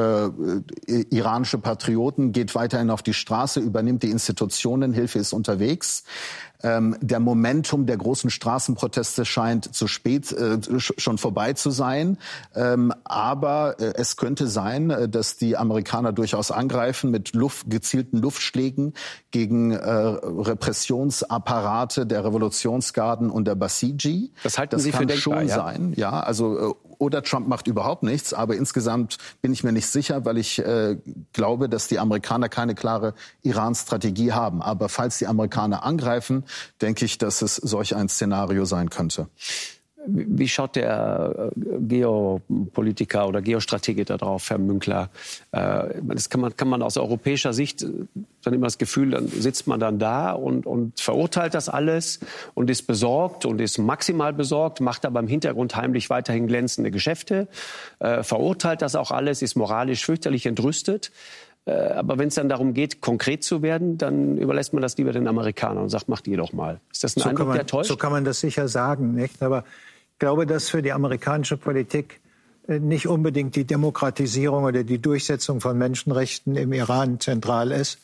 iranische Patrioten, geht weiterhin auf die Straße, übernimmt die Institutionen, Hilfe ist unterwegs. Der Momentum der großen Straßenproteste scheint zu spät schon vorbei zu sein. Aber es könnte sein, dass die Amerikaner durchaus angreifen mit gezielten Luftschlägen gegen Repressionsapparate der Revolutionsgarden und der Basiji. Das halten Sie für denkbar, schon sein. Ja, also oder Trump macht überhaupt nichts. Aber insgesamt bin ich mir nicht sicher, weil ich glaube, dass die Amerikaner keine klare Iran-Strategie haben. Aber falls die Amerikaner angreifen, denke ich, dass es solch ein Szenario sein könnte. Wie schaut der Geopolitiker oder Geostratege da drauf, Herr Münkler? Das kann man aus europäischer Sicht dann immer das Gefühl, dann sitzt man dann da und verurteilt das alles und ist besorgt und ist maximal besorgt, macht aber im Hintergrund heimlich weiterhin glänzende Geschäfte, verurteilt das auch alles, ist moralisch fürchterlich entrüstet. Aber wenn es dann darum geht, konkret zu werden, dann überlässt man das lieber den Amerikanern und sagt, macht ihr doch mal. Ist das ein Eindruck, der täuscht? So kann man das sicher sagen, nicht? Aber ich glaube, dass für die amerikanische Politik nicht unbedingt die Demokratisierung oder die Durchsetzung von Menschenrechten im Iran zentral ist,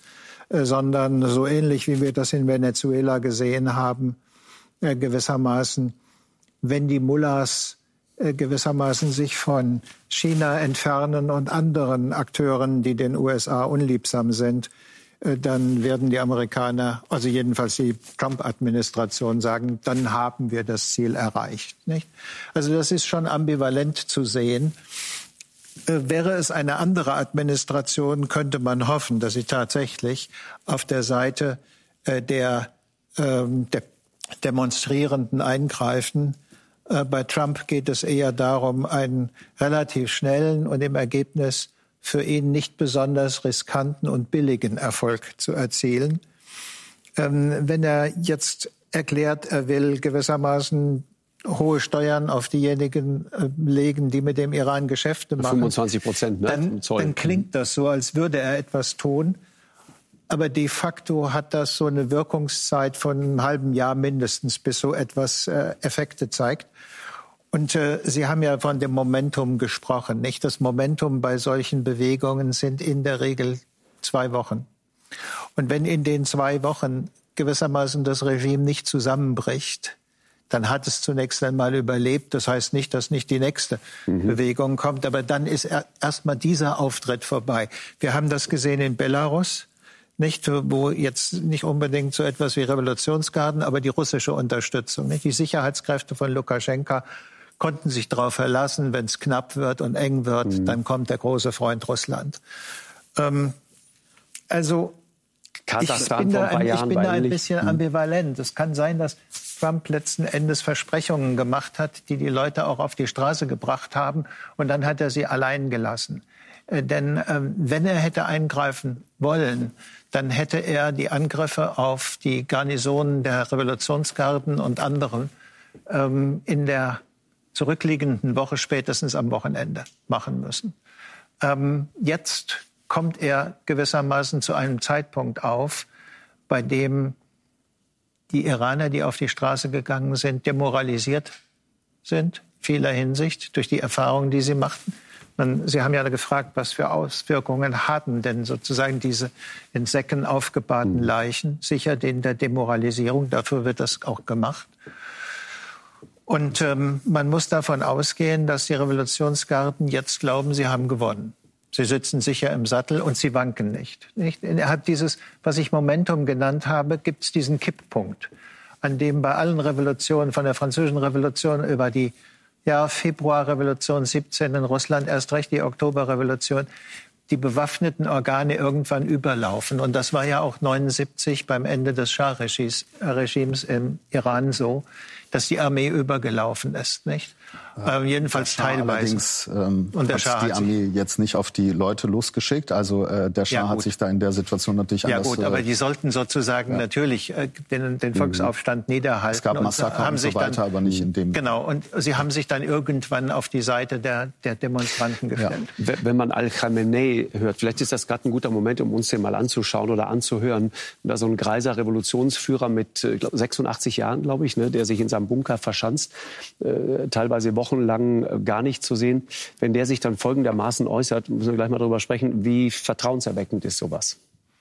sondern so ähnlich wie wir das in Venezuela gesehen haben, gewissermaßen, wenn die Mullahs gewissermaßen sich von China entfernen und anderen Akteuren, die den USA unliebsam sind, dann werden die Amerikaner, also jedenfalls die Trump-Administration, sagen, dann haben wir das Ziel erreicht. Nicht? Also das ist schon ambivalent zu sehen. Wäre es eine andere Administration, könnte man hoffen, dass sie tatsächlich auf der Seite der Demonstrierenden eingreifen. Bei Trump geht es eher darum, einen relativ schnellen und im Ergebnis für ihn nicht besonders riskanten und billigen Erfolg zu erzielen. Wenn er jetzt erklärt, er will gewissermaßen hohe Steuern auf diejenigen legen, die mit dem Iran Geschäfte machen, 25%, ne? Dann klingt das so, als würde er etwas tun. Aber de facto hat das so eine Wirkungszeit von einem halben Jahr mindestens, bis so etwas Effekte zeigt. Und Sie haben ja von dem Momentum gesprochen, nicht? Das Momentum bei solchen Bewegungen sind in der Regel 2 Wochen. Und wenn in den 2 Wochen gewissermaßen das Regime nicht zusammenbricht, dann hat es zunächst einmal überlebt. Das heißt nicht, dass nicht die nächste Bewegung kommt, aber dann ist erstmal dieser Auftritt vorbei. Wir haben das gesehen in Belarus. Nicht, wo jetzt nicht unbedingt so etwas wie Revolutionsgarden, aber die russische Unterstützung. Nicht? Die Sicherheitskräfte von Lukaschenka konnten sich darauf verlassen, wenn es knapp wird und eng wird, dann kommt der große Freund Russland. Also ich bin da ein bisschen ambivalent. Es kann sein, dass Trump letzten Endes Versprechungen gemacht hat, die Leute auch auf die Straße gebracht haben, und dann hat er sie allein gelassen. Denn wenn er hätte eingreifen wollen, dann hätte er die Angriffe auf die Garnisonen der Revolutionsgarden und anderen in der zurückliegenden Woche, spätestens am Wochenende, machen müssen. Jetzt kommt er gewissermaßen zu einem Zeitpunkt auf, bei dem die Iraner, die auf die Straße gegangen sind, demoralisiert sind, vieler Hinsicht, durch die Erfahrungen, die sie machten. Sie haben ja gefragt, was für Auswirkungen hatten denn sozusagen diese in Säcken aufgebahrten Leichen, sicher in der Demoralisierung, dafür wird das auch gemacht. Und man muss davon ausgehen, dass die Revolutionsgarden jetzt glauben, sie haben gewonnen. Sie sitzen sicher im Sattel und sie wanken nicht. Innerhalb dieses, was ich Momentum genannt habe, gibt es diesen Kipppunkt, an dem bei allen Revolutionen, von der Französischen Revolution über die Februarrevolution 17 in Russland, erst recht die Oktoberrevolution, die bewaffneten Organe irgendwann überlaufen. Und das war ja auch 79 beim Ende des Schah-Regimes im Iran so, dass die Armee übergelaufen ist, nicht? Jedenfalls teilweise. Und der Schah hat die Armee jetzt nicht auf die Leute losgeschickt. Also der Schah hat sich da in der Situation natürlich anders... Ja gut, aber die sollten sozusagen natürlich den Volksaufstand niederhalten. Es gab Massaker und so weiter, aber nicht in dem... Genau, und sie haben sich dann irgendwann auf die Seite der Demonstranten gestellt. Ja. Wenn man Al-Khamenei hört, vielleicht ist das gerade ein guter Moment, um uns den mal anzuschauen oder anzuhören. Da so ein greiser Revolutionsführer mit 86 Jahren, glaube ich, ne, der sich in seinem Bunker verschanzt, teilweise wochenlang gar nicht zu sehen. Wenn der sich dann folgendermaßen äußert, müssen wir gleich mal darüber sprechen, wie vertrauenserweckend ist sowas?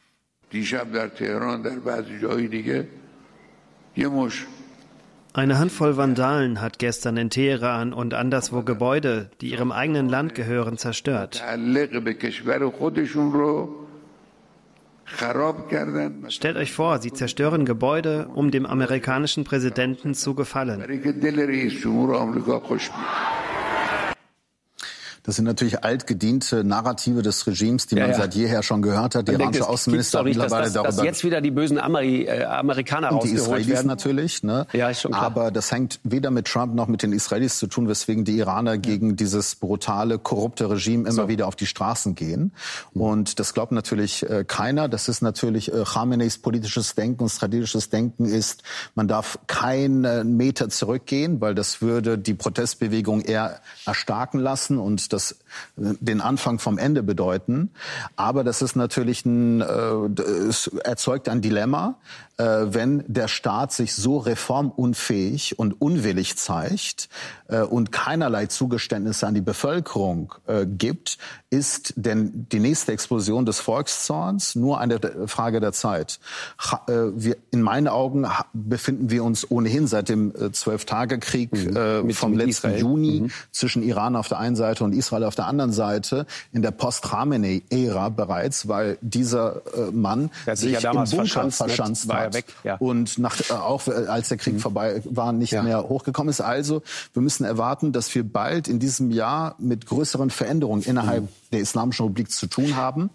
Eine Handvoll Vandalen hat gestern in Teheran und anderswo Gebäude, die ihrem eigenen Land gehören, zerstört. Stellt euch vor, sie zerstören Gebäude, um dem amerikanischen Präsidenten zu gefallen. Das sind natürlich altgediente Narrative des Regimes, die man seit jeher schon gehört hat. Die iranische Außenminister mittlerweile darüber... Dass jetzt wieder die bösen Amerikaner rausgeholt werden. Die Israelis natürlich. Ne? Ja, ist schon klar. Aber das hängt weder mit Trump noch mit den Israelis zu tun, weswegen die Iraner gegen dieses brutale, korrupte Regime immer wieder auf die Straßen gehen. Und das glaubt natürlich keiner. Das ist natürlich Khameneis politisches Denken und strategisches Denken ist, man darf keinen Meter zurückgehen, weil das würde die Protestbewegung eher erstarken lassen und den Anfang vom Ende bedeuten. Aber das ist natürlich es erzeugt ein Dilemma. wenn der Staat sich so reformunfähig und unwillig zeigt und keinerlei Zugeständnisse an die Bevölkerung gibt, ist denn die nächste Explosion des Volkszorns nur eine Frage der Zeit. In meinen Augen befinden wir uns ohnehin seit dem 12-Tage-Krieg vom letzten Juni zwischen Iran auf der einen Seite und Israel auf der anderen Seite in der Post-Khamenei-Ära bereits, weil dieser Mann sich im Bunker verschanzt hat und auch als der Krieg vorbei war, nicht mehr hochgekommen ist. Also wir müssen erwarten, dass wir bald in diesem Jahr mit größeren Veränderungen innerhalb der Islamischen Republik zu tun haben.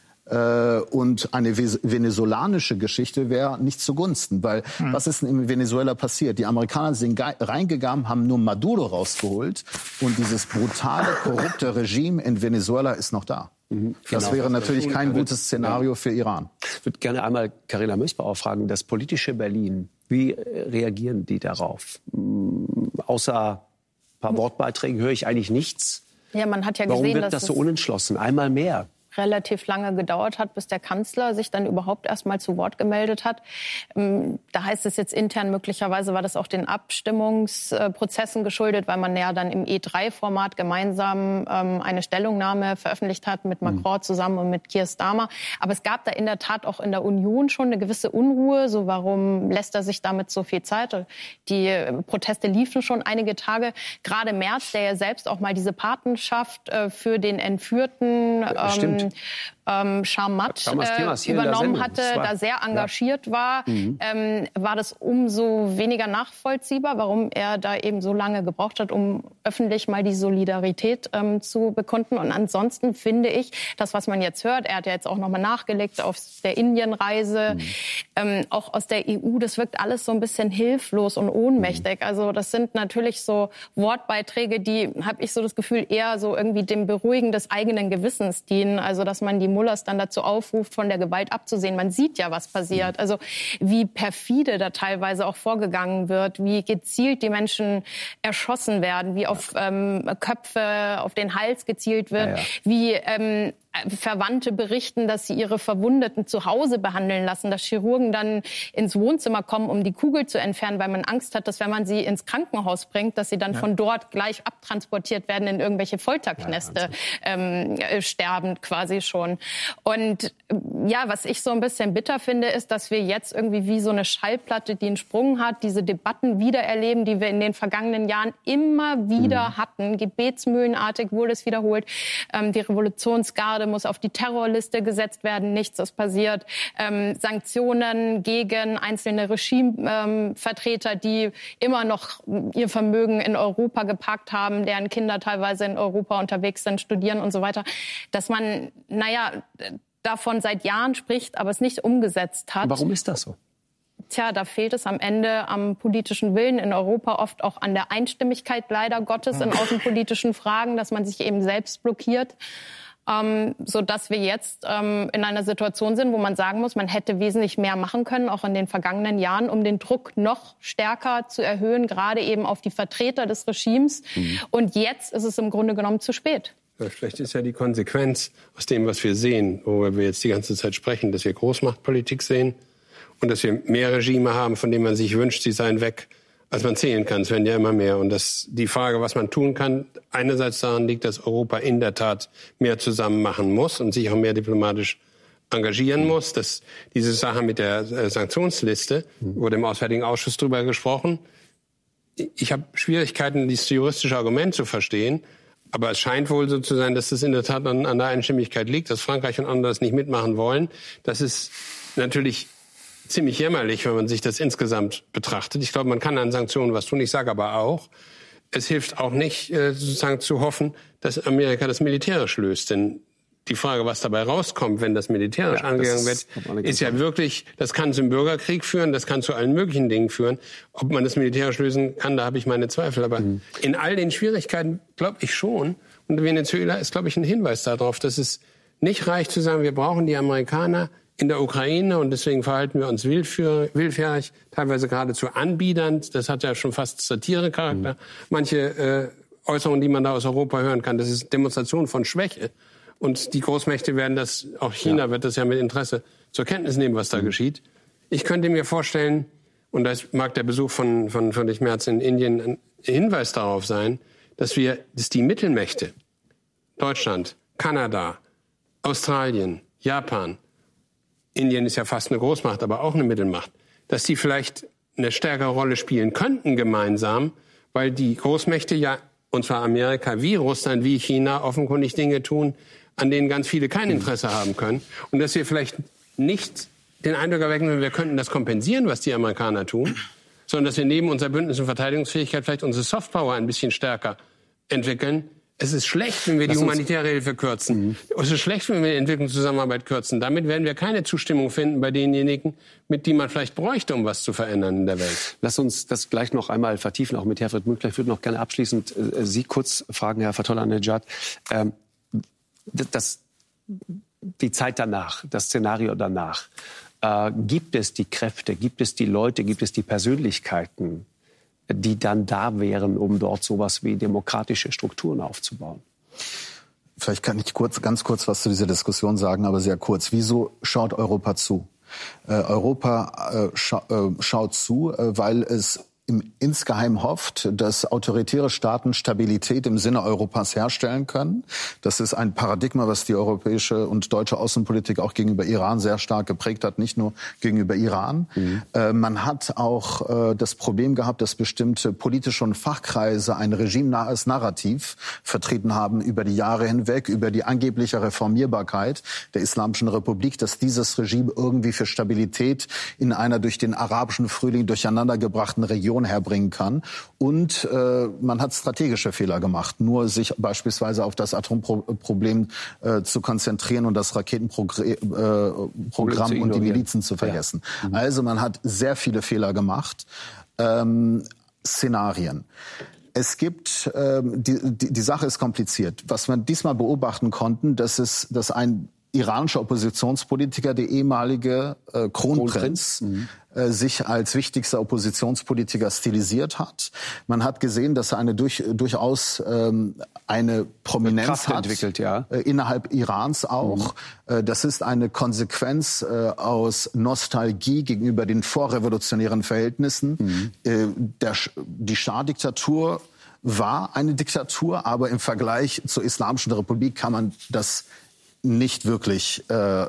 Und eine venezolanische Geschichte wäre nicht zugunsten. Weil was ist denn in Venezuela passiert? Die Amerikaner sind reingegangen, haben nur Maduro rausgeholt. Und dieses brutale, korrupte Regime in Venezuela ist noch da. Das wäre natürlich kein gutes Szenario für Iran. Ich würde gerne einmal Carina Mösbauer fragen, das politische Berlin, wie reagieren die darauf? Außer ein paar Wortbeiträgen höre ich eigentlich nichts. Ja, man hat ja Warum gesehen, wird das so unentschlossen? Einmal mehr. Relativ lange gedauert hat, bis der Kanzler sich dann überhaupt erst mal zu Wort gemeldet hat. Da heißt es jetzt intern, möglicherweise war das auch den Abstimmungsprozessen geschuldet, weil man ja dann im E3-Format gemeinsam eine Stellungnahme veröffentlicht hat mit Macron zusammen und mit Keir Starmer. Aber es gab da in der Tat auch in der Union schon eine gewisse Unruhe. So, warum lässt er sich damit so viel Zeit? Die Proteste liefen schon einige Tage. Gerade Merz, der ja selbst auch mal diese Patenschaft für den Entführten Charmat übernommen hatte, da sehr engagiert war, war das umso weniger nachvollziehbar, warum er da eben so lange gebraucht hat, um öffentlich mal die Solidarität zu bekunden. Und ansonsten finde ich, das, was man jetzt hört, er hat ja jetzt auch nochmal nachgelegt auf der Indienreise, auch aus der EU, das wirkt alles so ein bisschen hilflos und ohnmächtig. Also das sind natürlich so Wortbeiträge, die, habe ich so das Gefühl, eher so irgendwie dem Beruhigen des eigenen Gewissens dienen. Also dass man die Mullahs dann dazu aufruft, von der Gewalt abzusehen. Man sieht ja, was passiert. Also wie perfide da teilweise auch vorgegangen wird, wie gezielt die Menschen erschossen werden, wie auf Köpfe, auf den Hals gezielt wird, wie Verwandte berichten, dass sie ihre Verwundeten zu Hause behandeln lassen, dass Chirurgen dann ins Wohnzimmer kommen, um die Kugel zu entfernen, weil man Angst hat, dass wenn man sie ins Krankenhaus bringt, dass sie dann von dort gleich abtransportiert werden in irgendwelche Folterknäste, sterbend quasi schon. Und ja, was ich so ein bisschen bitter finde, ist, dass wir jetzt irgendwie wie so eine Schallplatte, die einen Sprung hat, diese Debatten wiedererleben, die wir in den vergangenen Jahren immer wieder hatten. Gebetsmühlenartig wurde es wiederholt. Die Revolutionsgarde muss auf die Terrorliste gesetzt werden. Nichts ist passiert. Sanktionen gegen einzelne Regimevertreter, die immer noch ihr Vermögen in Europa geparkt haben, deren Kinder teilweise in Europa unterwegs sind, studieren und so weiter. Dass man, davon seit Jahren spricht, aber es nicht umgesetzt hat. Warum ist das so? Tja, da fehlt es am Ende am politischen Willen in Europa, oft auch an der Einstimmigkeit leider Gottes in außenpolitischen Fragen, dass man sich eben selbst blockiert. So dass wir jetzt in einer Situation sind, wo man sagen muss, man hätte wesentlich mehr machen können, auch in den vergangenen Jahren, um den Druck noch stärker zu erhöhen, gerade eben auf die Vertreter des Regimes. Und jetzt ist es im Grunde genommen zu spät. Ja, vielleicht ist ja die Konsequenz aus dem, was wir sehen, worüber wir jetzt die ganze Zeit sprechen, dass wir Großmachtpolitik sehen und dass wir mehr Regime haben, von denen man sich wünscht, sie seien weg, als man zählen kann. Es werden ja immer mehr. Und dass die Frage, was man tun kann, einerseits daran liegt, dass Europa in der Tat mehr zusammen machen muss und sich auch mehr diplomatisch engagieren muss. Dass diese Sache mit der Sanktionsliste, wurde im Auswärtigen Ausschuss drüber gesprochen. Ich habe Schwierigkeiten, dieses juristische Argument zu verstehen. Aber es scheint wohl so zu sein, dass es in der Tat an der Einstimmigkeit liegt, dass Frankreich und andere das nicht mitmachen wollen. Das ist natürlich ziemlich jämmerlich, wenn man sich das insgesamt betrachtet. Ich glaube, man kann an Sanktionen was tun. Ich sage aber auch, es hilft auch nicht, sozusagen zu hoffen, dass Amerika das militärisch löst. Denn die Frage, was dabei rauskommt, wenn das militärisch angegangen wird, ist ja wirklich, das kann zum Bürgerkrieg führen, das kann zu allen möglichen Dingen führen. Ob man das militärisch lösen kann, da habe ich meine Zweifel. Aber in all den Schwierigkeiten glaube ich schon. Und Venezuela ist, glaube ich, ein Hinweis darauf, dass es nicht reicht zu sagen, wir brauchen die Amerikaner in der Ukraine und deswegen verhalten wir uns willfährig, teilweise geradezu anbiedernd. Das hat ja schon fast Satirecharakter. Manche Äußerungen, die man da aus Europa hören kann, das ist Demonstration von Schwäche. Und die Großmächte werden das, auch China wird das ja mit Interesse zur Kenntnis nehmen, was da geschieht. Ich könnte mir vorstellen, und das mag der Besuch von Friedrich Merz in Indien ein Hinweis darauf sein, dass die Mittelmächte, Deutschland, Kanada, Australien, Japan, Indien ist ja fast eine Großmacht, aber auch eine Mittelmacht, dass die vielleicht eine stärkere Rolle spielen könnten gemeinsam, weil die Großmächte ja, und zwar Amerika wie Russland, wie China, offenkundig Dinge tun, an denen ganz viele kein Interesse haben können. Und dass wir vielleicht nicht den Eindruck erwecken, wir könnten das kompensieren, was die Amerikaner tun, sondern dass wir neben unserer Bündnis- und Verteidigungsfähigkeit vielleicht unsere Softpower ein bisschen stärker entwickeln. Es ist schlecht, wenn wir die humanitäre Hilfe kürzen. Es ist schlecht, wenn wir die Entwicklungszusammenarbeit kürzen. Damit werden wir keine Zustimmung finden bei denjenigen, mit die man vielleicht bräuchte, um was zu verändern in der Welt. Lass uns das gleich noch einmal vertiefen, auch mit Herfried Münkler. Ich würde noch gerne abschließend Sie kurz fragen, Herr Fatollah Nejad. Die Zeit danach, das Szenario danach. Gibt es die Kräfte, gibt es die Leute, gibt es die Persönlichkeiten, die dann da wären, um dort sowas wie demokratische Strukturen aufzubauen? Vielleicht kann ich ganz kurz was zu dieser Diskussion sagen, aber sehr kurz. Wieso schaut Europa zu? Europa schaut zu, weil es insgeheim hofft, dass autoritäre Staaten Stabilität im Sinne Europas herstellen können. Das ist ein Paradigma, was die europäische und deutsche Außenpolitik auch gegenüber Iran sehr stark geprägt hat, nicht nur gegenüber Iran. Man hat auch das Problem gehabt, dass bestimmte politische und Fachkreise ein regimenahes Narrativ vertreten haben über die Jahre hinweg, über die angebliche Reformierbarkeit der Islamischen Republik, dass dieses Regime irgendwie für Stabilität in einer durch den arabischen Frühling durcheinandergebrachten Region herbringen kann. Und man hat strategische Fehler gemacht, nur sich beispielsweise auf das Atomproblem zu konzentrieren und das Raketenprogramm und die Milizen zu vergessen. Ja. Also man hat sehr viele Fehler gemacht. Szenarien. Es gibt, die Sache ist kompliziert. Was wir diesmal beobachten konnten, dass ein iranischer Oppositionspolitiker, der ehemalige Kronprinz, sich als wichtigster Oppositionspolitiker stilisiert hat. Man hat gesehen, dass er durchaus eine Prominenz Kraft hat, entwickelt, ja. Innerhalb Irans auch. Das ist eine Konsequenz aus Nostalgie gegenüber den vorrevolutionären Verhältnissen. Die Schah-Diktatur war eine Diktatur, aber im Vergleich zur Islamischen Republik kann man das nicht wirklich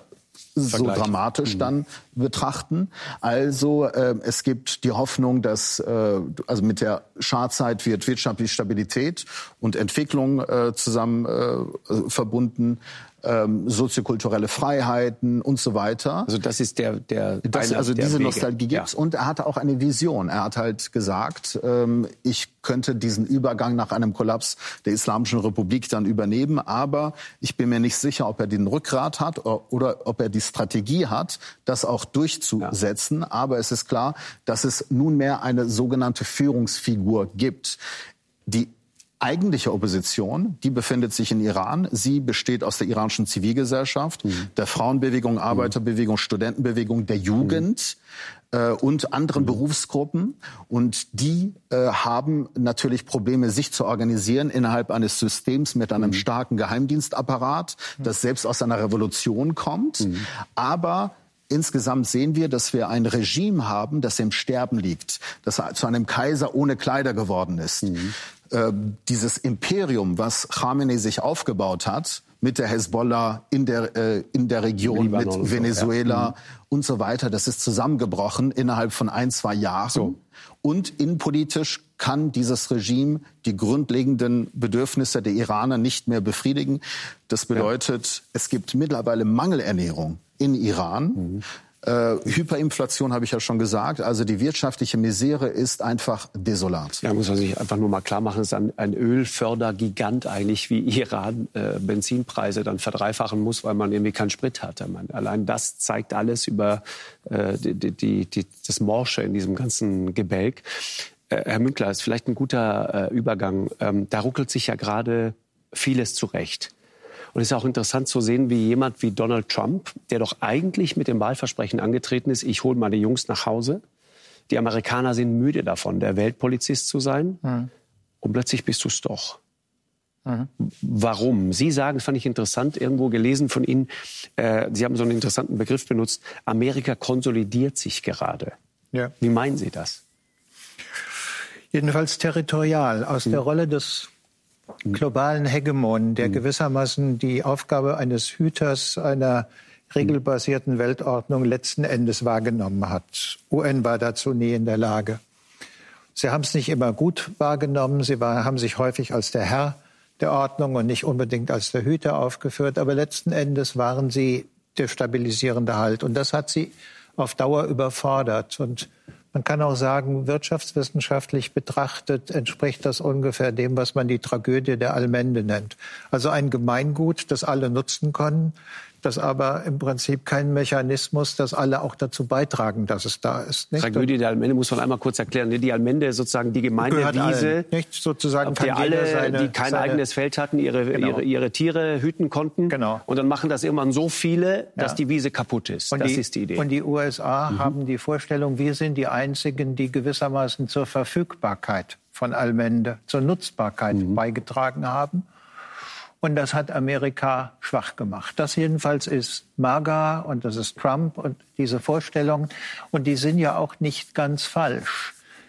so dramatisch dann betrachten. Also es gibt die Hoffnung, dass also mit der Schah-Zeit wird wirtschaftliche Stabilität und Entwicklung zusammen verbunden, soziokulturelle Freiheiten und so weiter. Also das ist diese Nostalgie gibt's. Ja. Und er hatte auch eine Vision. Er hat halt gesagt, ich könnte diesen Übergang nach einem Kollaps der Islamischen Republik dann übernehmen, aber ich bin mir nicht sicher, ob er den Rückgrat hat oder ob er die Strategie hat, das auch durchzusetzen. Ja. Aber es ist klar, dass es nunmehr eine sogenannte Führungsfigur gibt. Die eigentliche Opposition, die befindet sich in Iran. Sie besteht aus der iranischen Zivilgesellschaft, der Frauenbewegung, Arbeiterbewegung, Studentenbewegung, der Jugend und anderen Berufsgruppen. Und die haben natürlich Probleme, sich zu organisieren innerhalb eines Systems mit einem starken Geheimdienstapparat, das selbst aus einer Revolution kommt. Aber insgesamt sehen wir, dass wir ein Regime haben, das im Sterben liegt, das zu einem Kaiser ohne Kleider geworden ist. Dieses Imperium, was Khamenei sich aufgebaut hat, mit der Hezbollah in der Region, Libanon mit Venezuela und so weiter, das ist zusammengebrochen innerhalb von 1-2 Jahren. So. Und innenpolitisch kann dieses Regime die grundlegenden Bedürfnisse der Iraner nicht mehr befriedigen. Das bedeutet, es gibt mittlerweile Mangelernährung in Iran. Hyperinflation habe ich ja schon gesagt. Also die wirtschaftliche Misere ist einfach desolat. Ja, muss man sich einfach nur mal klar machen, es ist ein Ölfördergigant eigentlich wie Iran Benzinpreise dann verdreifachen muss, weil man irgendwie keinen Sprit hat. Allein das zeigt alles über das Morsche in diesem ganzen Gebälk. Herr Münkler, ist vielleicht ein guter Übergang. Da ruckelt sich ja gerade vieles zurecht. Und es ist auch interessant zu sehen, wie jemand wie Donald Trump, der doch eigentlich mit dem Wahlversprechen angetreten ist, ich hole meine Jungs nach Hause. Die Amerikaner sind müde davon, der Weltpolizist zu sein. Und plötzlich bist du es doch. Warum? Sie sagen, das fand ich interessant, irgendwo gelesen von Ihnen, Sie haben so einen interessanten Begriff benutzt, Amerika konsolidiert sich gerade. Ja. Wie meinen Sie das? Jedenfalls territorial, aus der Rolle des globalen Hegemonen, der gewissermaßen die Aufgabe eines Hüters einer regelbasierten Weltordnung letzten Endes wahrgenommen hat. UN war dazu nie in der Lage. Sie haben es nicht immer gut wahrgenommen, haben sich häufig als der Herr der Ordnung und nicht unbedingt als der Hüter aufgeführt, aber letzten Endes waren sie der stabilisierende Halt. Und das hat sie auf Dauer überfordert. Und man kann auch sagen, wirtschaftswissenschaftlich betrachtet entspricht das ungefähr dem, was man die Tragödie der Allmende nennt. Also ein Gemeingut, das alle nutzen können, das aber im Prinzip kein Mechanismus, dass alle auch dazu beitragen, dass es da ist. Nicht? Tragödie der Allmende muss man einmal kurz erklären. Die Allmende ist sozusagen die Gemeindewiese, nicht sozusagen, auf der alle, die kein eigenes Feld hatten, ihre Tiere hüten konnten. Genau. Und dann machen das irgendwann so viele, dass die Wiese kaputt ist. Und das ist die Idee. Und die USA haben die Vorstellung, wir sind die Einzigen, die gewissermaßen zur Verfügbarkeit von Allmende, zur Nutzbarkeit beigetragen haben. Und das hat Amerika schwach gemacht. Das jedenfalls ist MAGA und das ist Trump und diese Vorstellungen. Und die sind ja auch nicht ganz falsch.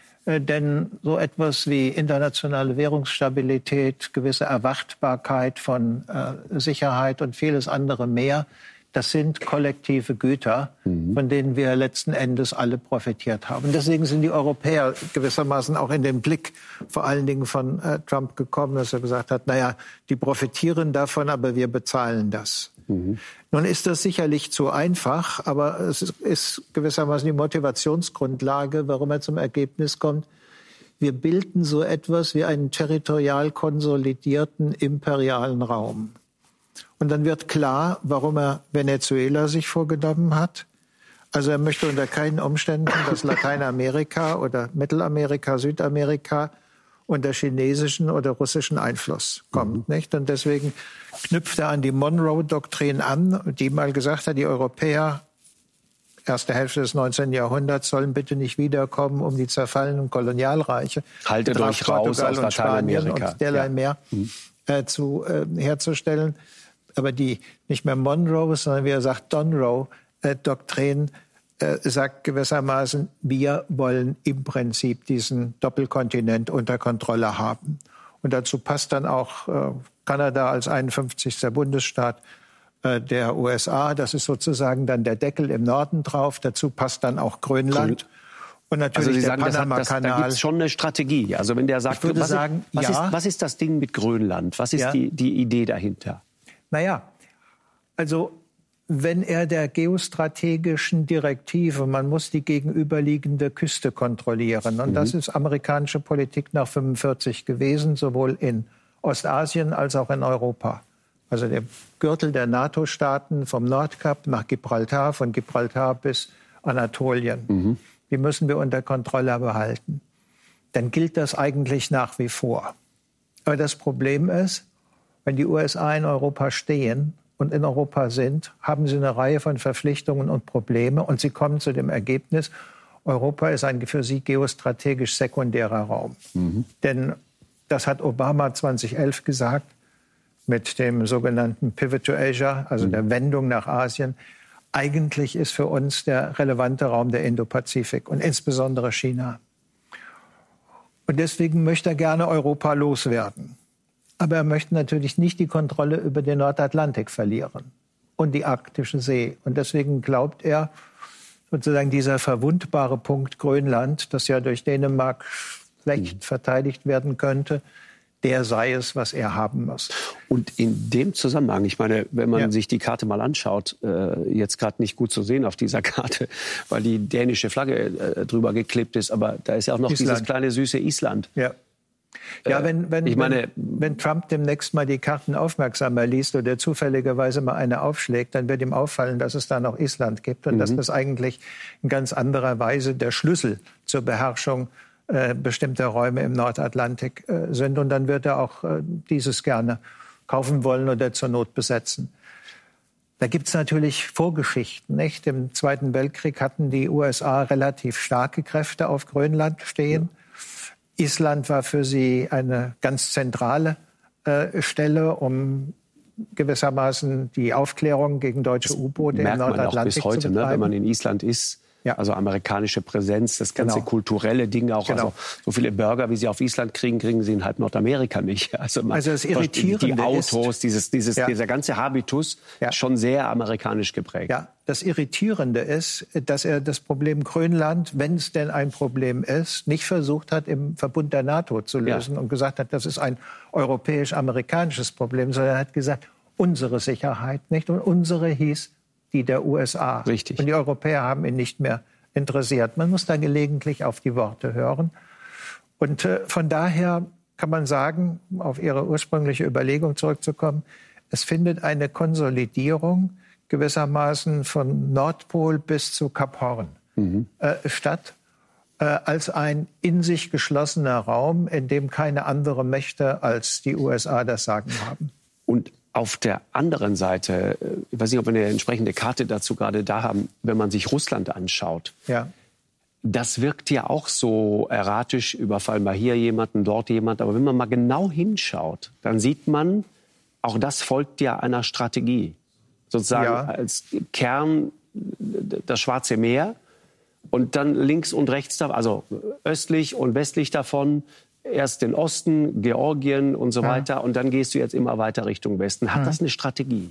Denn so etwas wie internationale Währungsstabilität, gewisse Erwartbarkeit von Sicherheit und vieles andere mehr, das sind kollektive Güter, von denen wir letzten Endes alle profitiert haben. Deswegen sind die Europäer gewissermaßen auch in den Blick vor allen Dingen von Trump gekommen, dass er gesagt hat, naja, die profitieren davon, aber wir bezahlen das. Nun ist das sicherlich zu einfach, aber es ist gewissermaßen die Motivationsgrundlage, warum er zum Ergebnis kommt, wir bilden so etwas wie einen territorial konsolidierten imperialen Raum. Und dann wird klar, warum er Venezuela sich vorgenommen hat. Also er möchte unter keinen Umständen, dass Lateinamerika oder Mittelamerika, Südamerika unter chinesischen oder russischen Einfluss kommt. Nicht? Und deswegen knüpft er an die Monroe-Doktrin an, die mal gesagt hat, die Europäer, erste Hälfte des 19. Jahrhunderts, sollen bitte nicht wiederkommen, um die zerfallenen Kolonialreiche, haltet euch raus aus Lateinamerika und derlei mehr herzustellen. Aber die nicht mehr Monroe, sondern wie er sagt, Donroe-Doktrin sagt gewissermaßen, wir wollen im Prinzip diesen Doppelkontinent unter Kontrolle haben. Und dazu passt dann auch Kanada als 51. Bundesstaat der USA. Das ist sozusagen dann der Deckel im Norden drauf. Dazu passt dann auch Grönland. Und natürlich also Sie der sagen, Panama-Kanal. Da gibt es schon eine Strategie. Also wenn der sagt, was ist das Ding mit Grönland? Was ist die Idee dahinter? Naja, also wenn er der geostrategischen Direktive, man muss die gegenüberliegende Küste kontrollieren. Und das ist amerikanische Politik nach 1945 gewesen, sowohl in Ostasien als auch in Europa. Also der Gürtel der NATO-Staaten vom Nordkap nach Gibraltar, von Gibraltar bis Anatolien. Die müssen wir unter Kontrolle behalten. Dann gilt das eigentlich nach wie vor. Aber das Problem ist, wenn die USA in Europa stehen und in Europa sind, haben sie eine Reihe von Verpflichtungen und Probleme. Und sie kommen zu dem Ergebnis, Europa ist ein für sie geostrategisch sekundärer Raum. Denn das hat Obama 2011 gesagt, mit dem sogenannten Pivot to Asia, also der Wendung nach Asien. Eigentlich ist für uns der relevante Raum der Indopazifik und insbesondere China. Und deswegen möchte er gerne Europa loswerden. Aber er möchte natürlich nicht die Kontrolle über den Nordatlantik verlieren und die Arktische See. Und deswegen glaubt er, sozusagen dieser verwundbare Punkt Grönland, das ja durch Dänemark schlecht verteidigt werden könnte, der sei es, was er haben muss. Und in dem Zusammenhang, ich meine, wenn man sich die Karte mal anschaut, jetzt gerade nicht gut zu sehen auf dieser Karte, weil die dänische Flagge drüber geklebt ist, aber da ist ja auch noch dieses kleine süße Island. Ja. Ja, wenn Trump demnächst mal die Karten aufmerksamer liest oder zufälligerweise mal eine aufschlägt, dann wird ihm auffallen, dass es da noch Island gibt und dass das eigentlich in ganz anderer Weise der Schlüssel zur Beherrschung bestimmter Räume im Nordatlantik sind. Und dann wird er auch dieses gerne kaufen wollen oder zur Not besetzen. Da gibt es natürlich Vorgeschichten. Nicht? Im Zweiten Weltkrieg hatten die USA relativ starke Kräfte auf Grönland stehen. Island war für sie eine ganz zentrale stelle, um gewissermaßen die Aufklärung gegen deutsche U-Boote im Nordatlantik zu betreiben. Merkt man auch bis heute, ne, wenn man in Island ist. Ja. Also amerikanische Präsenz, das ganze kulturelle Ding auch. Genau. Also so viele Burger, wie sie auf Island kriegen, kriegen sie in halb Nordamerika nicht. Also das Irritierende die Autos, ist, dieser ganze Habitus ist schon sehr amerikanisch geprägt. Ja, das Irritierende ist, dass er das Problem Grönland, wenn es denn ein Problem ist, nicht versucht hat, im Verbund der NATO zu lösen und gesagt hat, das ist ein europäisch-amerikanisches Problem, sondern er hat gesagt, unsere Sicherheit, nicht? Und unsere hieß die der USA. Richtig. Und die Europäer haben ihn nicht mehr interessiert. Man muss da gelegentlich auf die Worte hören. Und von daher kann man sagen, auf Ihre ursprüngliche Überlegung zurückzukommen, es findet eine Konsolidierung gewissermaßen von Nordpol bis zu Kap Horn statt, als ein in sich geschlossener Raum, in dem keine anderen Mächte als die USA das Sagen haben. Und auf der anderen Seite, ich weiß nicht, ob wir eine entsprechende Karte dazu gerade da haben, wenn man sich Russland anschaut, das wirkt ja auch so erratisch, überfallen mal hier jemanden, dort jemand. Aber wenn man mal genau hinschaut, dann sieht man, auch das folgt ja einer Strategie. Sozusagen als Kern das Schwarze Meer und dann links und rechts, also östlich und westlich davon, erst den Osten, Georgien und so weiter. Und dann gehst du jetzt immer weiter Richtung Westen. Hat das eine Strategie?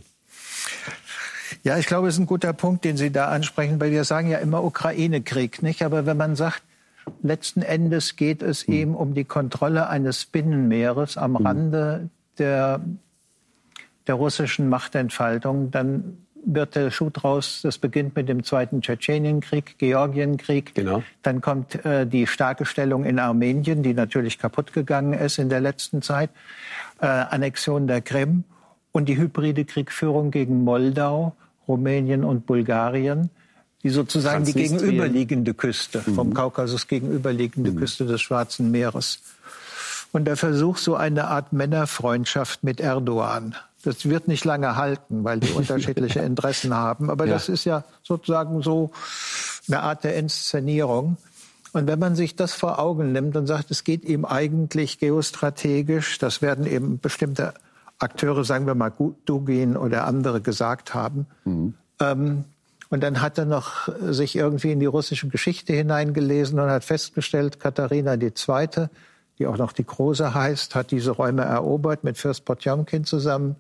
Ja, ich glaube, es ist ein guter Punkt, den Sie da ansprechen, weil wir sagen ja immer Ukraine-Krieg, nicht? Aber wenn man sagt, letzten Endes geht es ihm um die Kontrolle eines Binnenmeeres am Rande der russischen Machtentfaltung, dann wird der Schuh draus, das beginnt mit dem Zweiten Tschetschenienkrieg, Georgienkrieg. Genau. Dann kommt die starke Stellung in Armenien, die natürlich kaputt gegangen ist in der letzten Zeit, Annexion der Krim und die hybride Kriegführung gegen Moldau, Rumänien und Bulgarien, die sozusagen die gegenüberliegende Küste, vom Kaukasus gegenüberliegende Küste des Schwarzen Meeres. Und der Versuch, so eine Art Männerfreundschaft mit Erdogan. Das wird nicht lange halten, weil die unterschiedliche Interessen haben. Aber das ist ja sozusagen so eine Art der Inszenierung. Und wenn man sich das vor Augen nimmt und sagt, es geht ihm eigentlich geostrategisch, das werden eben bestimmte Akteure, sagen wir mal Dugin oder andere gesagt haben. Und dann hat er noch sich irgendwie in die russische Geschichte hineingelesen und hat festgestellt, Katharina II., die auch noch die Große heißt, hat diese Räume erobert mit Fürst Potjomkin zusammen.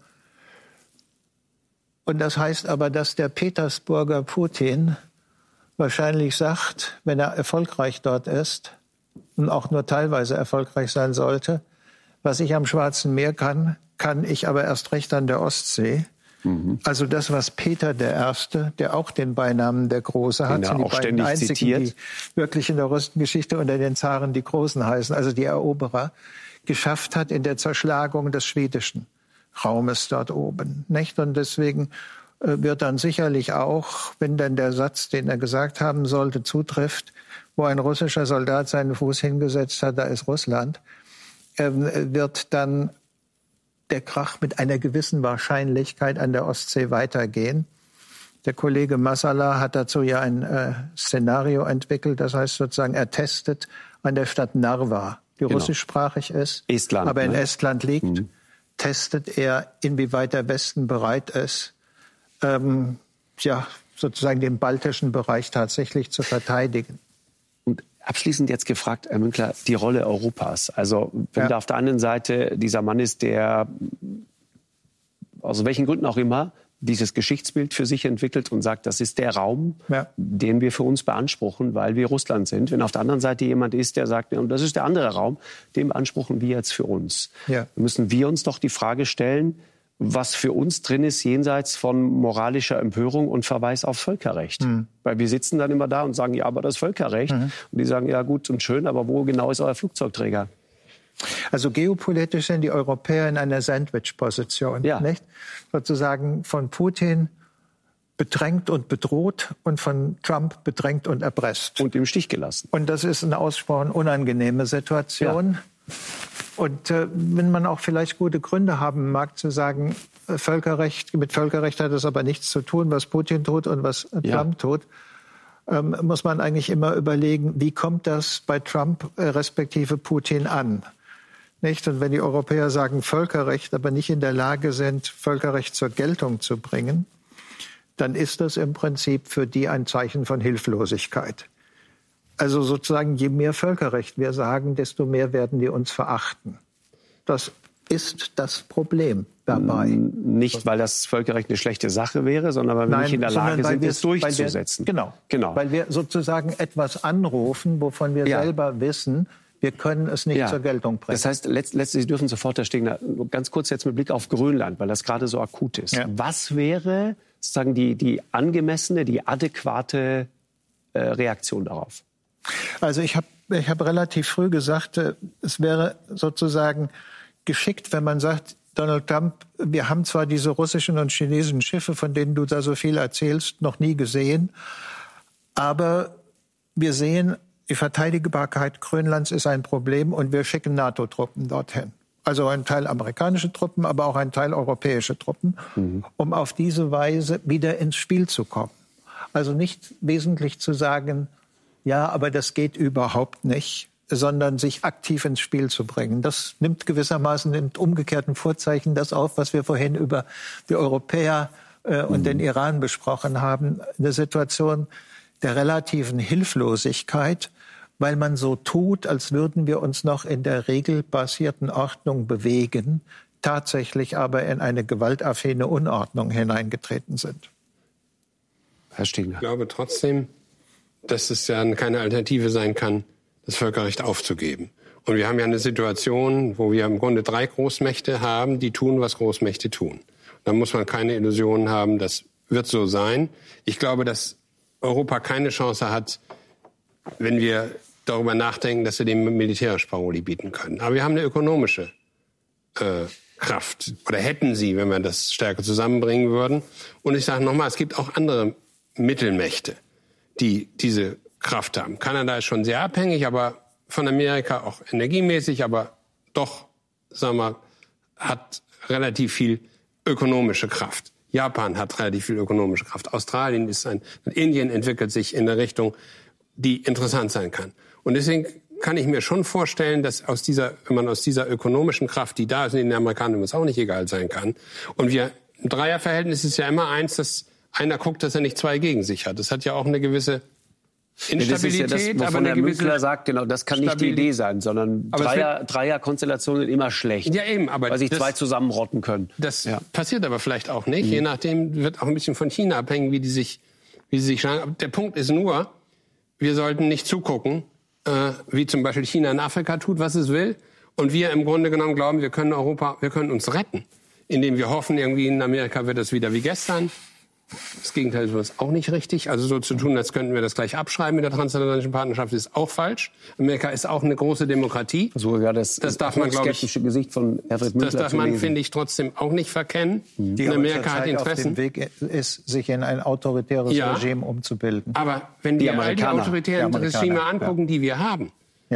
Und das heißt aber, dass der Petersburger Putin wahrscheinlich sagt, wenn er erfolgreich dort ist und auch nur teilweise erfolgreich sein sollte, was ich am Schwarzen Meer kann ich aber erst recht an der Ostsee. Also das, was Peter I., der auch den Beinamen der Große hat, sind die beiden einzigen, die wirklich in der russischen Geschichte unter den Zaren die Großen heißen, also die Eroberer, geschafft hat in der Zerschlagung des schwedischen Raumes dort oben. Nicht? Und deswegen wird dann sicherlich auch, wenn dann der Satz, den er gesagt haben sollte, zutrifft, wo ein russischer Soldat seinen Fuß hingesetzt hat, da ist Russland, wird dann der Krach mit einer gewissen Wahrscheinlichkeit an der Ostsee weitergehen. Der Kollege Massala hat dazu ja ein Szenario entwickelt, das heißt sozusagen, er testet an der Stadt Narva, die russischsprachig ist, Estland, aber in Estland liegt, testet er, inwieweit der Westen bereit ist, sozusagen den baltischen Bereich tatsächlich zu verteidigen. Und abschließend jetzt gefragt, Herr Münkler, die Rolle Europas. Also wenn da auf der anderen Seite dieser Mann ist, der aus welchen Gründen auch immer dieses Geschichtsbild für sich entwickelt und sagt, das ist der Raum, den wir für uns beanspruchen, weil wir Russland sind. Wenn auf der anderen Seite jemand ist, der sagt, und das ist der andere Raum, den beanspruchen wir jetzt für uns. Müssen wir uns doch die Frage stellen, was für uns drin ist, jenseits von moralischer Empörung und Verweis auf Völkerrecht. Weil wir sitzen dann immer da und sagen, ja, aber das Völkerrecht. Und die sagen, ja, gut und schön, aber wo genau ist euer Flugzeugträger? Also geopolitisch sind die Europäer in einer Sandwich-Position, nicht? Sozusagen von Putin bedrängt und bedroht und von Trump bedrängt und erpresst. Und im Stich gelassen. Und das ist eine ausgesprochen unangenehme Situation. Und wenn man auch vielleicht gute Gründe haben mag, zu sagen, mit Völkerrecht hat es aber nichts zu tun, was Putin tut und was Trump tut, muss man eigentlich immer überlegen, wie kommt das bei Trump respektive Putin an? nicht? Und wenn die Europäer sagen Völkerrecht, aber nicht in der Lage sind, Völkerrecht zur Geltung zu bringen, dann ist das im Prinzip für die ein Zeichen von Hilflosigkeit. Also sozusagen, je mehr Völkerrecht wir sagen, desto mehr werden die uns verachten. Das ist das Problem dabei. Nicht, weil das Völkerrecht eine schlechte Sache wäre, sondern weil wir nicht in der Lage sind, es durchzusetzen. Genau. Weil wir sozusagen etwas anrufen, wovon wir selber wissen, wir können es nicht zur Geltung bringen. Das heißt, letztlich, Sie dürfen sofort, Herr Stegner, ganz kurz jetzt mit Blick auf Grönland, weil das gerade so akut ist. Ja. Was wäre sozusagen die angemessene, die adäquate Reaktion darauf? Also ich hab relativ früh gesagt, es wäre sozusagen geschickt, wenn man sagt, Donald Trump, wir haben zwar diese russischen und chinesischen Schiffe, von denen du da so viel erzählst, noch nie gesehen, aber wir sehen, die Verteidigbarkeit Grönlands ist ein Problem und wir schicken NATO-Truppen dorthin. Also ein Teil amerikanische Truppen, aber auch ein Teil europäische Truppen, um auf diese Weise wieder ins Spiel zu kommen. Also nicht wesentlich zu sagen, ja, aber das geht überhaupt nicht, sondern sich aktiv ins Spiel zu bringen. Das nimmt gewissermaßen in umgekehrten Vorzeichen das auf, was wir vorhin über die Europäer und den Iran besprochen haben. Eine Situation der relativen Hilflosigkeit, weil man so tut, als würden wir uns noch in der regelbasierten Ordnung bewegen, tatsächlich aber in eine gewaltaffine Unordnung hineingetreten sind. Herr Stegner. Ich glaube trotzdem, dass es ja keine Alternative sein kann, das Völkerrecht aufzugeben. Und wir haben ja eine Situation, wo wir im Grunde 3 Großmächte haben, die tun, was Großmächte tun. Da muss man keine Illusionen haben, das wird so sein. Ich glaube, dass Europa keine Chance hat, wenn wir darüber nachdenken, dass wir dem militärisch Paroli bieten können. Aber wir haben eine ökonomische Kraft. Oder hätten sie, wenn wir das stärker zusammenbringen würden. Und ich sage nochmal, es gibt auch andere Mittelmächte, die diese Kraft haben. Kanada ist schon sehr abhängig, aber von Amerika auch energiemäßig, aber doch, sagen wir, hat relativ viel ökonomische Kraft. Japan hat relativ viel ökonomische Kraft. Australien ist Indien entwickelt sich in eine Richtung, die interessant sein kann. Und deswegen kann ich mir schon vorstellen, dass wenn man aus dieser ökonomischen Kraft, die da ist, und den Amerikanern es auch nicht egal sein kann, und im Dreierverhältnis ist ja immer eins, dass einer guckt, dass er nicht 2 gegen sich hat. Das hat ja auch eine gewisse Instabilität, das ist ja das, wovon Herr Münkler sagt, genau, das kann nicht die Idee sein, sondern Dreierkonstellationen sind immer schlecht, ja, eben, aber weil sich 2 zusammenrotten können. Das passiert aber vielleicht auch nicht. Je nachdem wird auch ein bisschen von China abhängen, wie sie sich schlagen. Der Punkt ist nur, wir sollten nicht zugucken, wie zum Beispiel China in Afrika tut, was es will, und wir im Grunde genommen glauben, wir können uns retten, indem wir hoffen, irgendwie in Amerika wird es wieder wie gestern. Das Gegenteil ist auch nicht richtig. Also so zu tun, als könnten wir das gleich abschreiben mit der transatlantischen Partnerschaft, ist auch falsch. Amerika ist auch eine große Demokratie. So, ja, das darf man, glaube ich, Gesicht von Herfried Münkler das darf man, finde ich, trotzdem auch nicht verkennen. Die Amerika hat Interessen. Auf dem Weg ist, sich in ein autoritäres Regime umzubilden. Aber wenn wir all die autoritären Regime angucken, die wir haben,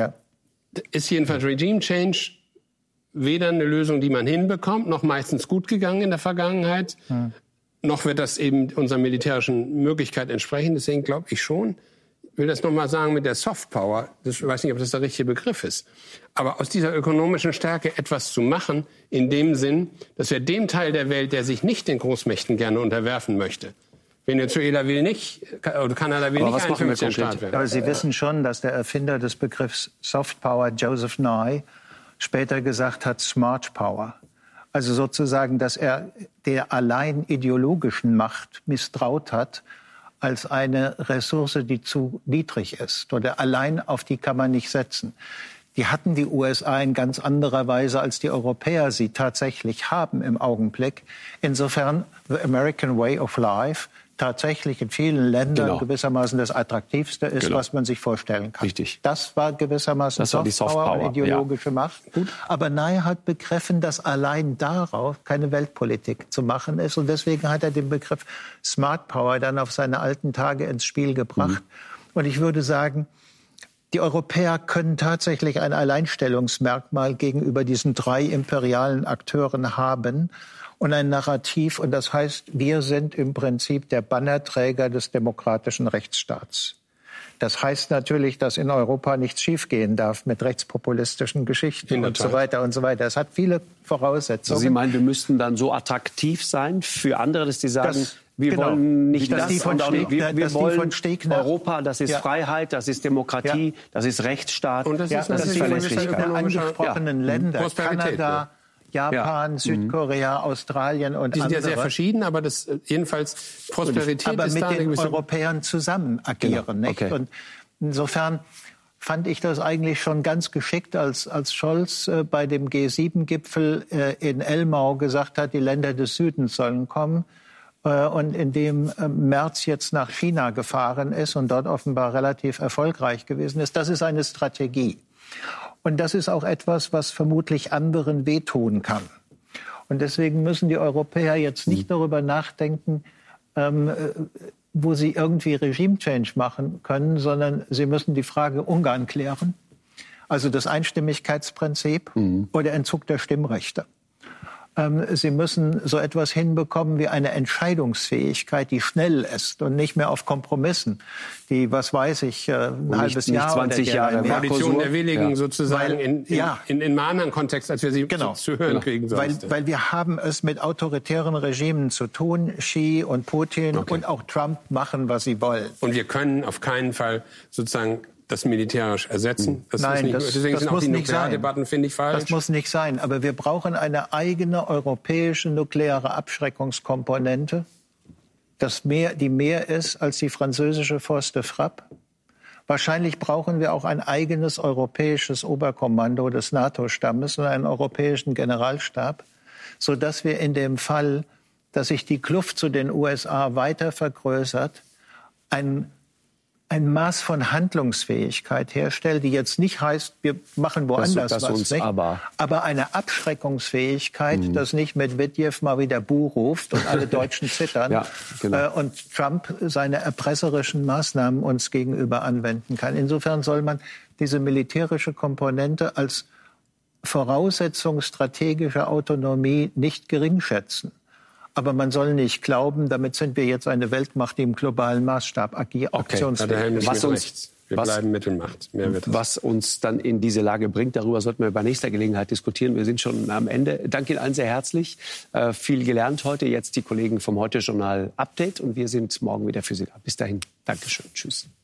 ist jedenfalls Regime Change weder eine Lösung, die man hinbekommt, noch meistens gut gegangen in der Vergangenheit. Noch wird das eben unserer militärischen Möglichkeit entsprechen. Deswegen glaube ich schon, ich will das nochmal sagen mit der Softpower, ich weiß nicht, ob das der richtige Begriff ist, aber aus dieser ökonomischen Stärke etwas zu machen, in dem Sinn, dass wir dem Teil der Welt, der sich nicht den Großmächten gerne unterwerfen möchte, Venezuela will nicht, oder Kanada will nicht ein 15-Staat werden. Aber Sie wissen schon, dass der Erfinder des Begriffs Softpower, Joseph Nye, später gesagt hat Smart Power. Also sozusagen, dass er der allein ideologischen Macht misstraut hat als eine Ressource, die zu niedrig ist. Oder allein auf die kann man nicht setzen. Die hatten die USA in ganz anderer Weise, als die Europäer sie tatsächlich haben im Augenblick. Insofern, the American way of life tatsächlich in vielen Ländern gewissermaßen das Attraktivste ist, was man sich vorstellen kann. Richtig. Das war gewissermaßen Softpower und ideologische Macht. Gut. Aber Nye hat begriffen, dass allein darauf keine Weltpolitik zu machen ist. Und deswegen hat er den Begriff Smart Power dann auf seine alten Tage ins Spiel gebracht. Und ich würde sagen, die Europäer können tatsächlich ein Alleinstellungsmerkmal gegenüber diesen 3 imperialen Akteuren haben und ein Narrativ. Und das heißt, wir sind im Prinzip der Bannerträger des demokratischen Rechtsstaats. Das heißt natürlich, dass in Europa nichts schiefgehen darf mit rechtspopulistischen Geschichten und so weiter und so weiter. Es hat viele Voraussetzungen. Also Sie meinen, wir müssten dann so attraktiv sein für andere, dass die sagen, wir wollen nicht das, wir wollen Europa, das ist Freiheit, das ist Demokratie, das ist Rechtsstaat, und das ist Verlässlichkeit. Die angesprochenen Länder, Kanada, Japan, Südkorea, Australien und andere. Die sind ja sehr verschieden, aber das jedenfalls Prosperität aber ist mit da den Europäern zusammen agieren. Genau. Nicht? Okay. Und insofern fand ich das eigentlich schon ganz geschickt, als Scholz bei dem G7-Gipfel in Elmau gesagt hat, die Länder des Südens sollen kommen. Und in dem Merz jetzt nach China gefahren ist und dort offenbar relativ erfolgreich gewesen ist. Das ist eine Strategie. Und das ist auch etwas, was vermutlich anderen wehtun kann. Und deswegen müssen die Europäer jetzt nicht darüber nachdenken, wo sie irgendwie Regime-Change machen können, sondern sie müssen die Frage Ungarn klären. Also das Einstimmigkeitsprinzip oder Entzug der Stimmrechte. Sie müssen so etwas hinbekommen wie eine Entscheidungsfähigkeit, die schnell ist und nicht mehr auf Kompromissen, die, was weiß ich, ein halbes Jahr 20 Jahre Koalition der Willigen sozusagen in einem anderen Kontext, als wir sie zu hören kriegen sonst. Weil wir haben es mit autoritären Regimen zu tun. Xi und Putin und auch Trump machen, was sie wollen. Und wir können auf keinen Fall sozusagen das militärisch ersetzen. Nein, deswegen sind auch die Nukleardebatten, finde ich, falsch. Das muss nicht sein. Aber wir brauchen eine eigene europäische nukleare Abschreckungskomponente, die mehr ist als die französische Force de Frappe. Wahrscheinlich brauchen wir auch ein eigenes europäisches Oberkommando des NATO-Stammes und einen europäischen Generalstab, sodass wir in dem Fall, dass sich die Kluft zu den USA weiter vergrößert, ein Maß von Handlungsfähigkeit herstellt, die jetzt nicht heißt, wir machen woanders was. Aber eine Abschreckungsfähigkeit, dass nicht Medvedev mal wieder Buh ruft und alle Deutschen zittern und Trump seine erpresserischen Maßnahmen uns gegenüber anwenden kann. Insofern soll man diese militärische Komponente als Voraussetzung strategischer Autonomie nicht geringschätzen. Aber man soll nicht glauben, damit sind wir jetzt eine Weltmacht, die im globalen Maßstab aktionsfähig ist. Wir bleiben Mittelmacht. Was uns dann in diese Lage bringt, darüber sollten wir bei nächster Gelegenheit diskutieren. Wir sind schon am Ende. Danke Ihnen allen sehr herzlich. Viel gelernt heute. Jetzt die Kollegen vom Heute-Journal Update. Und wir sind morgen wieder für Sie da. Bis dahin. Dankeschön. Tschüss.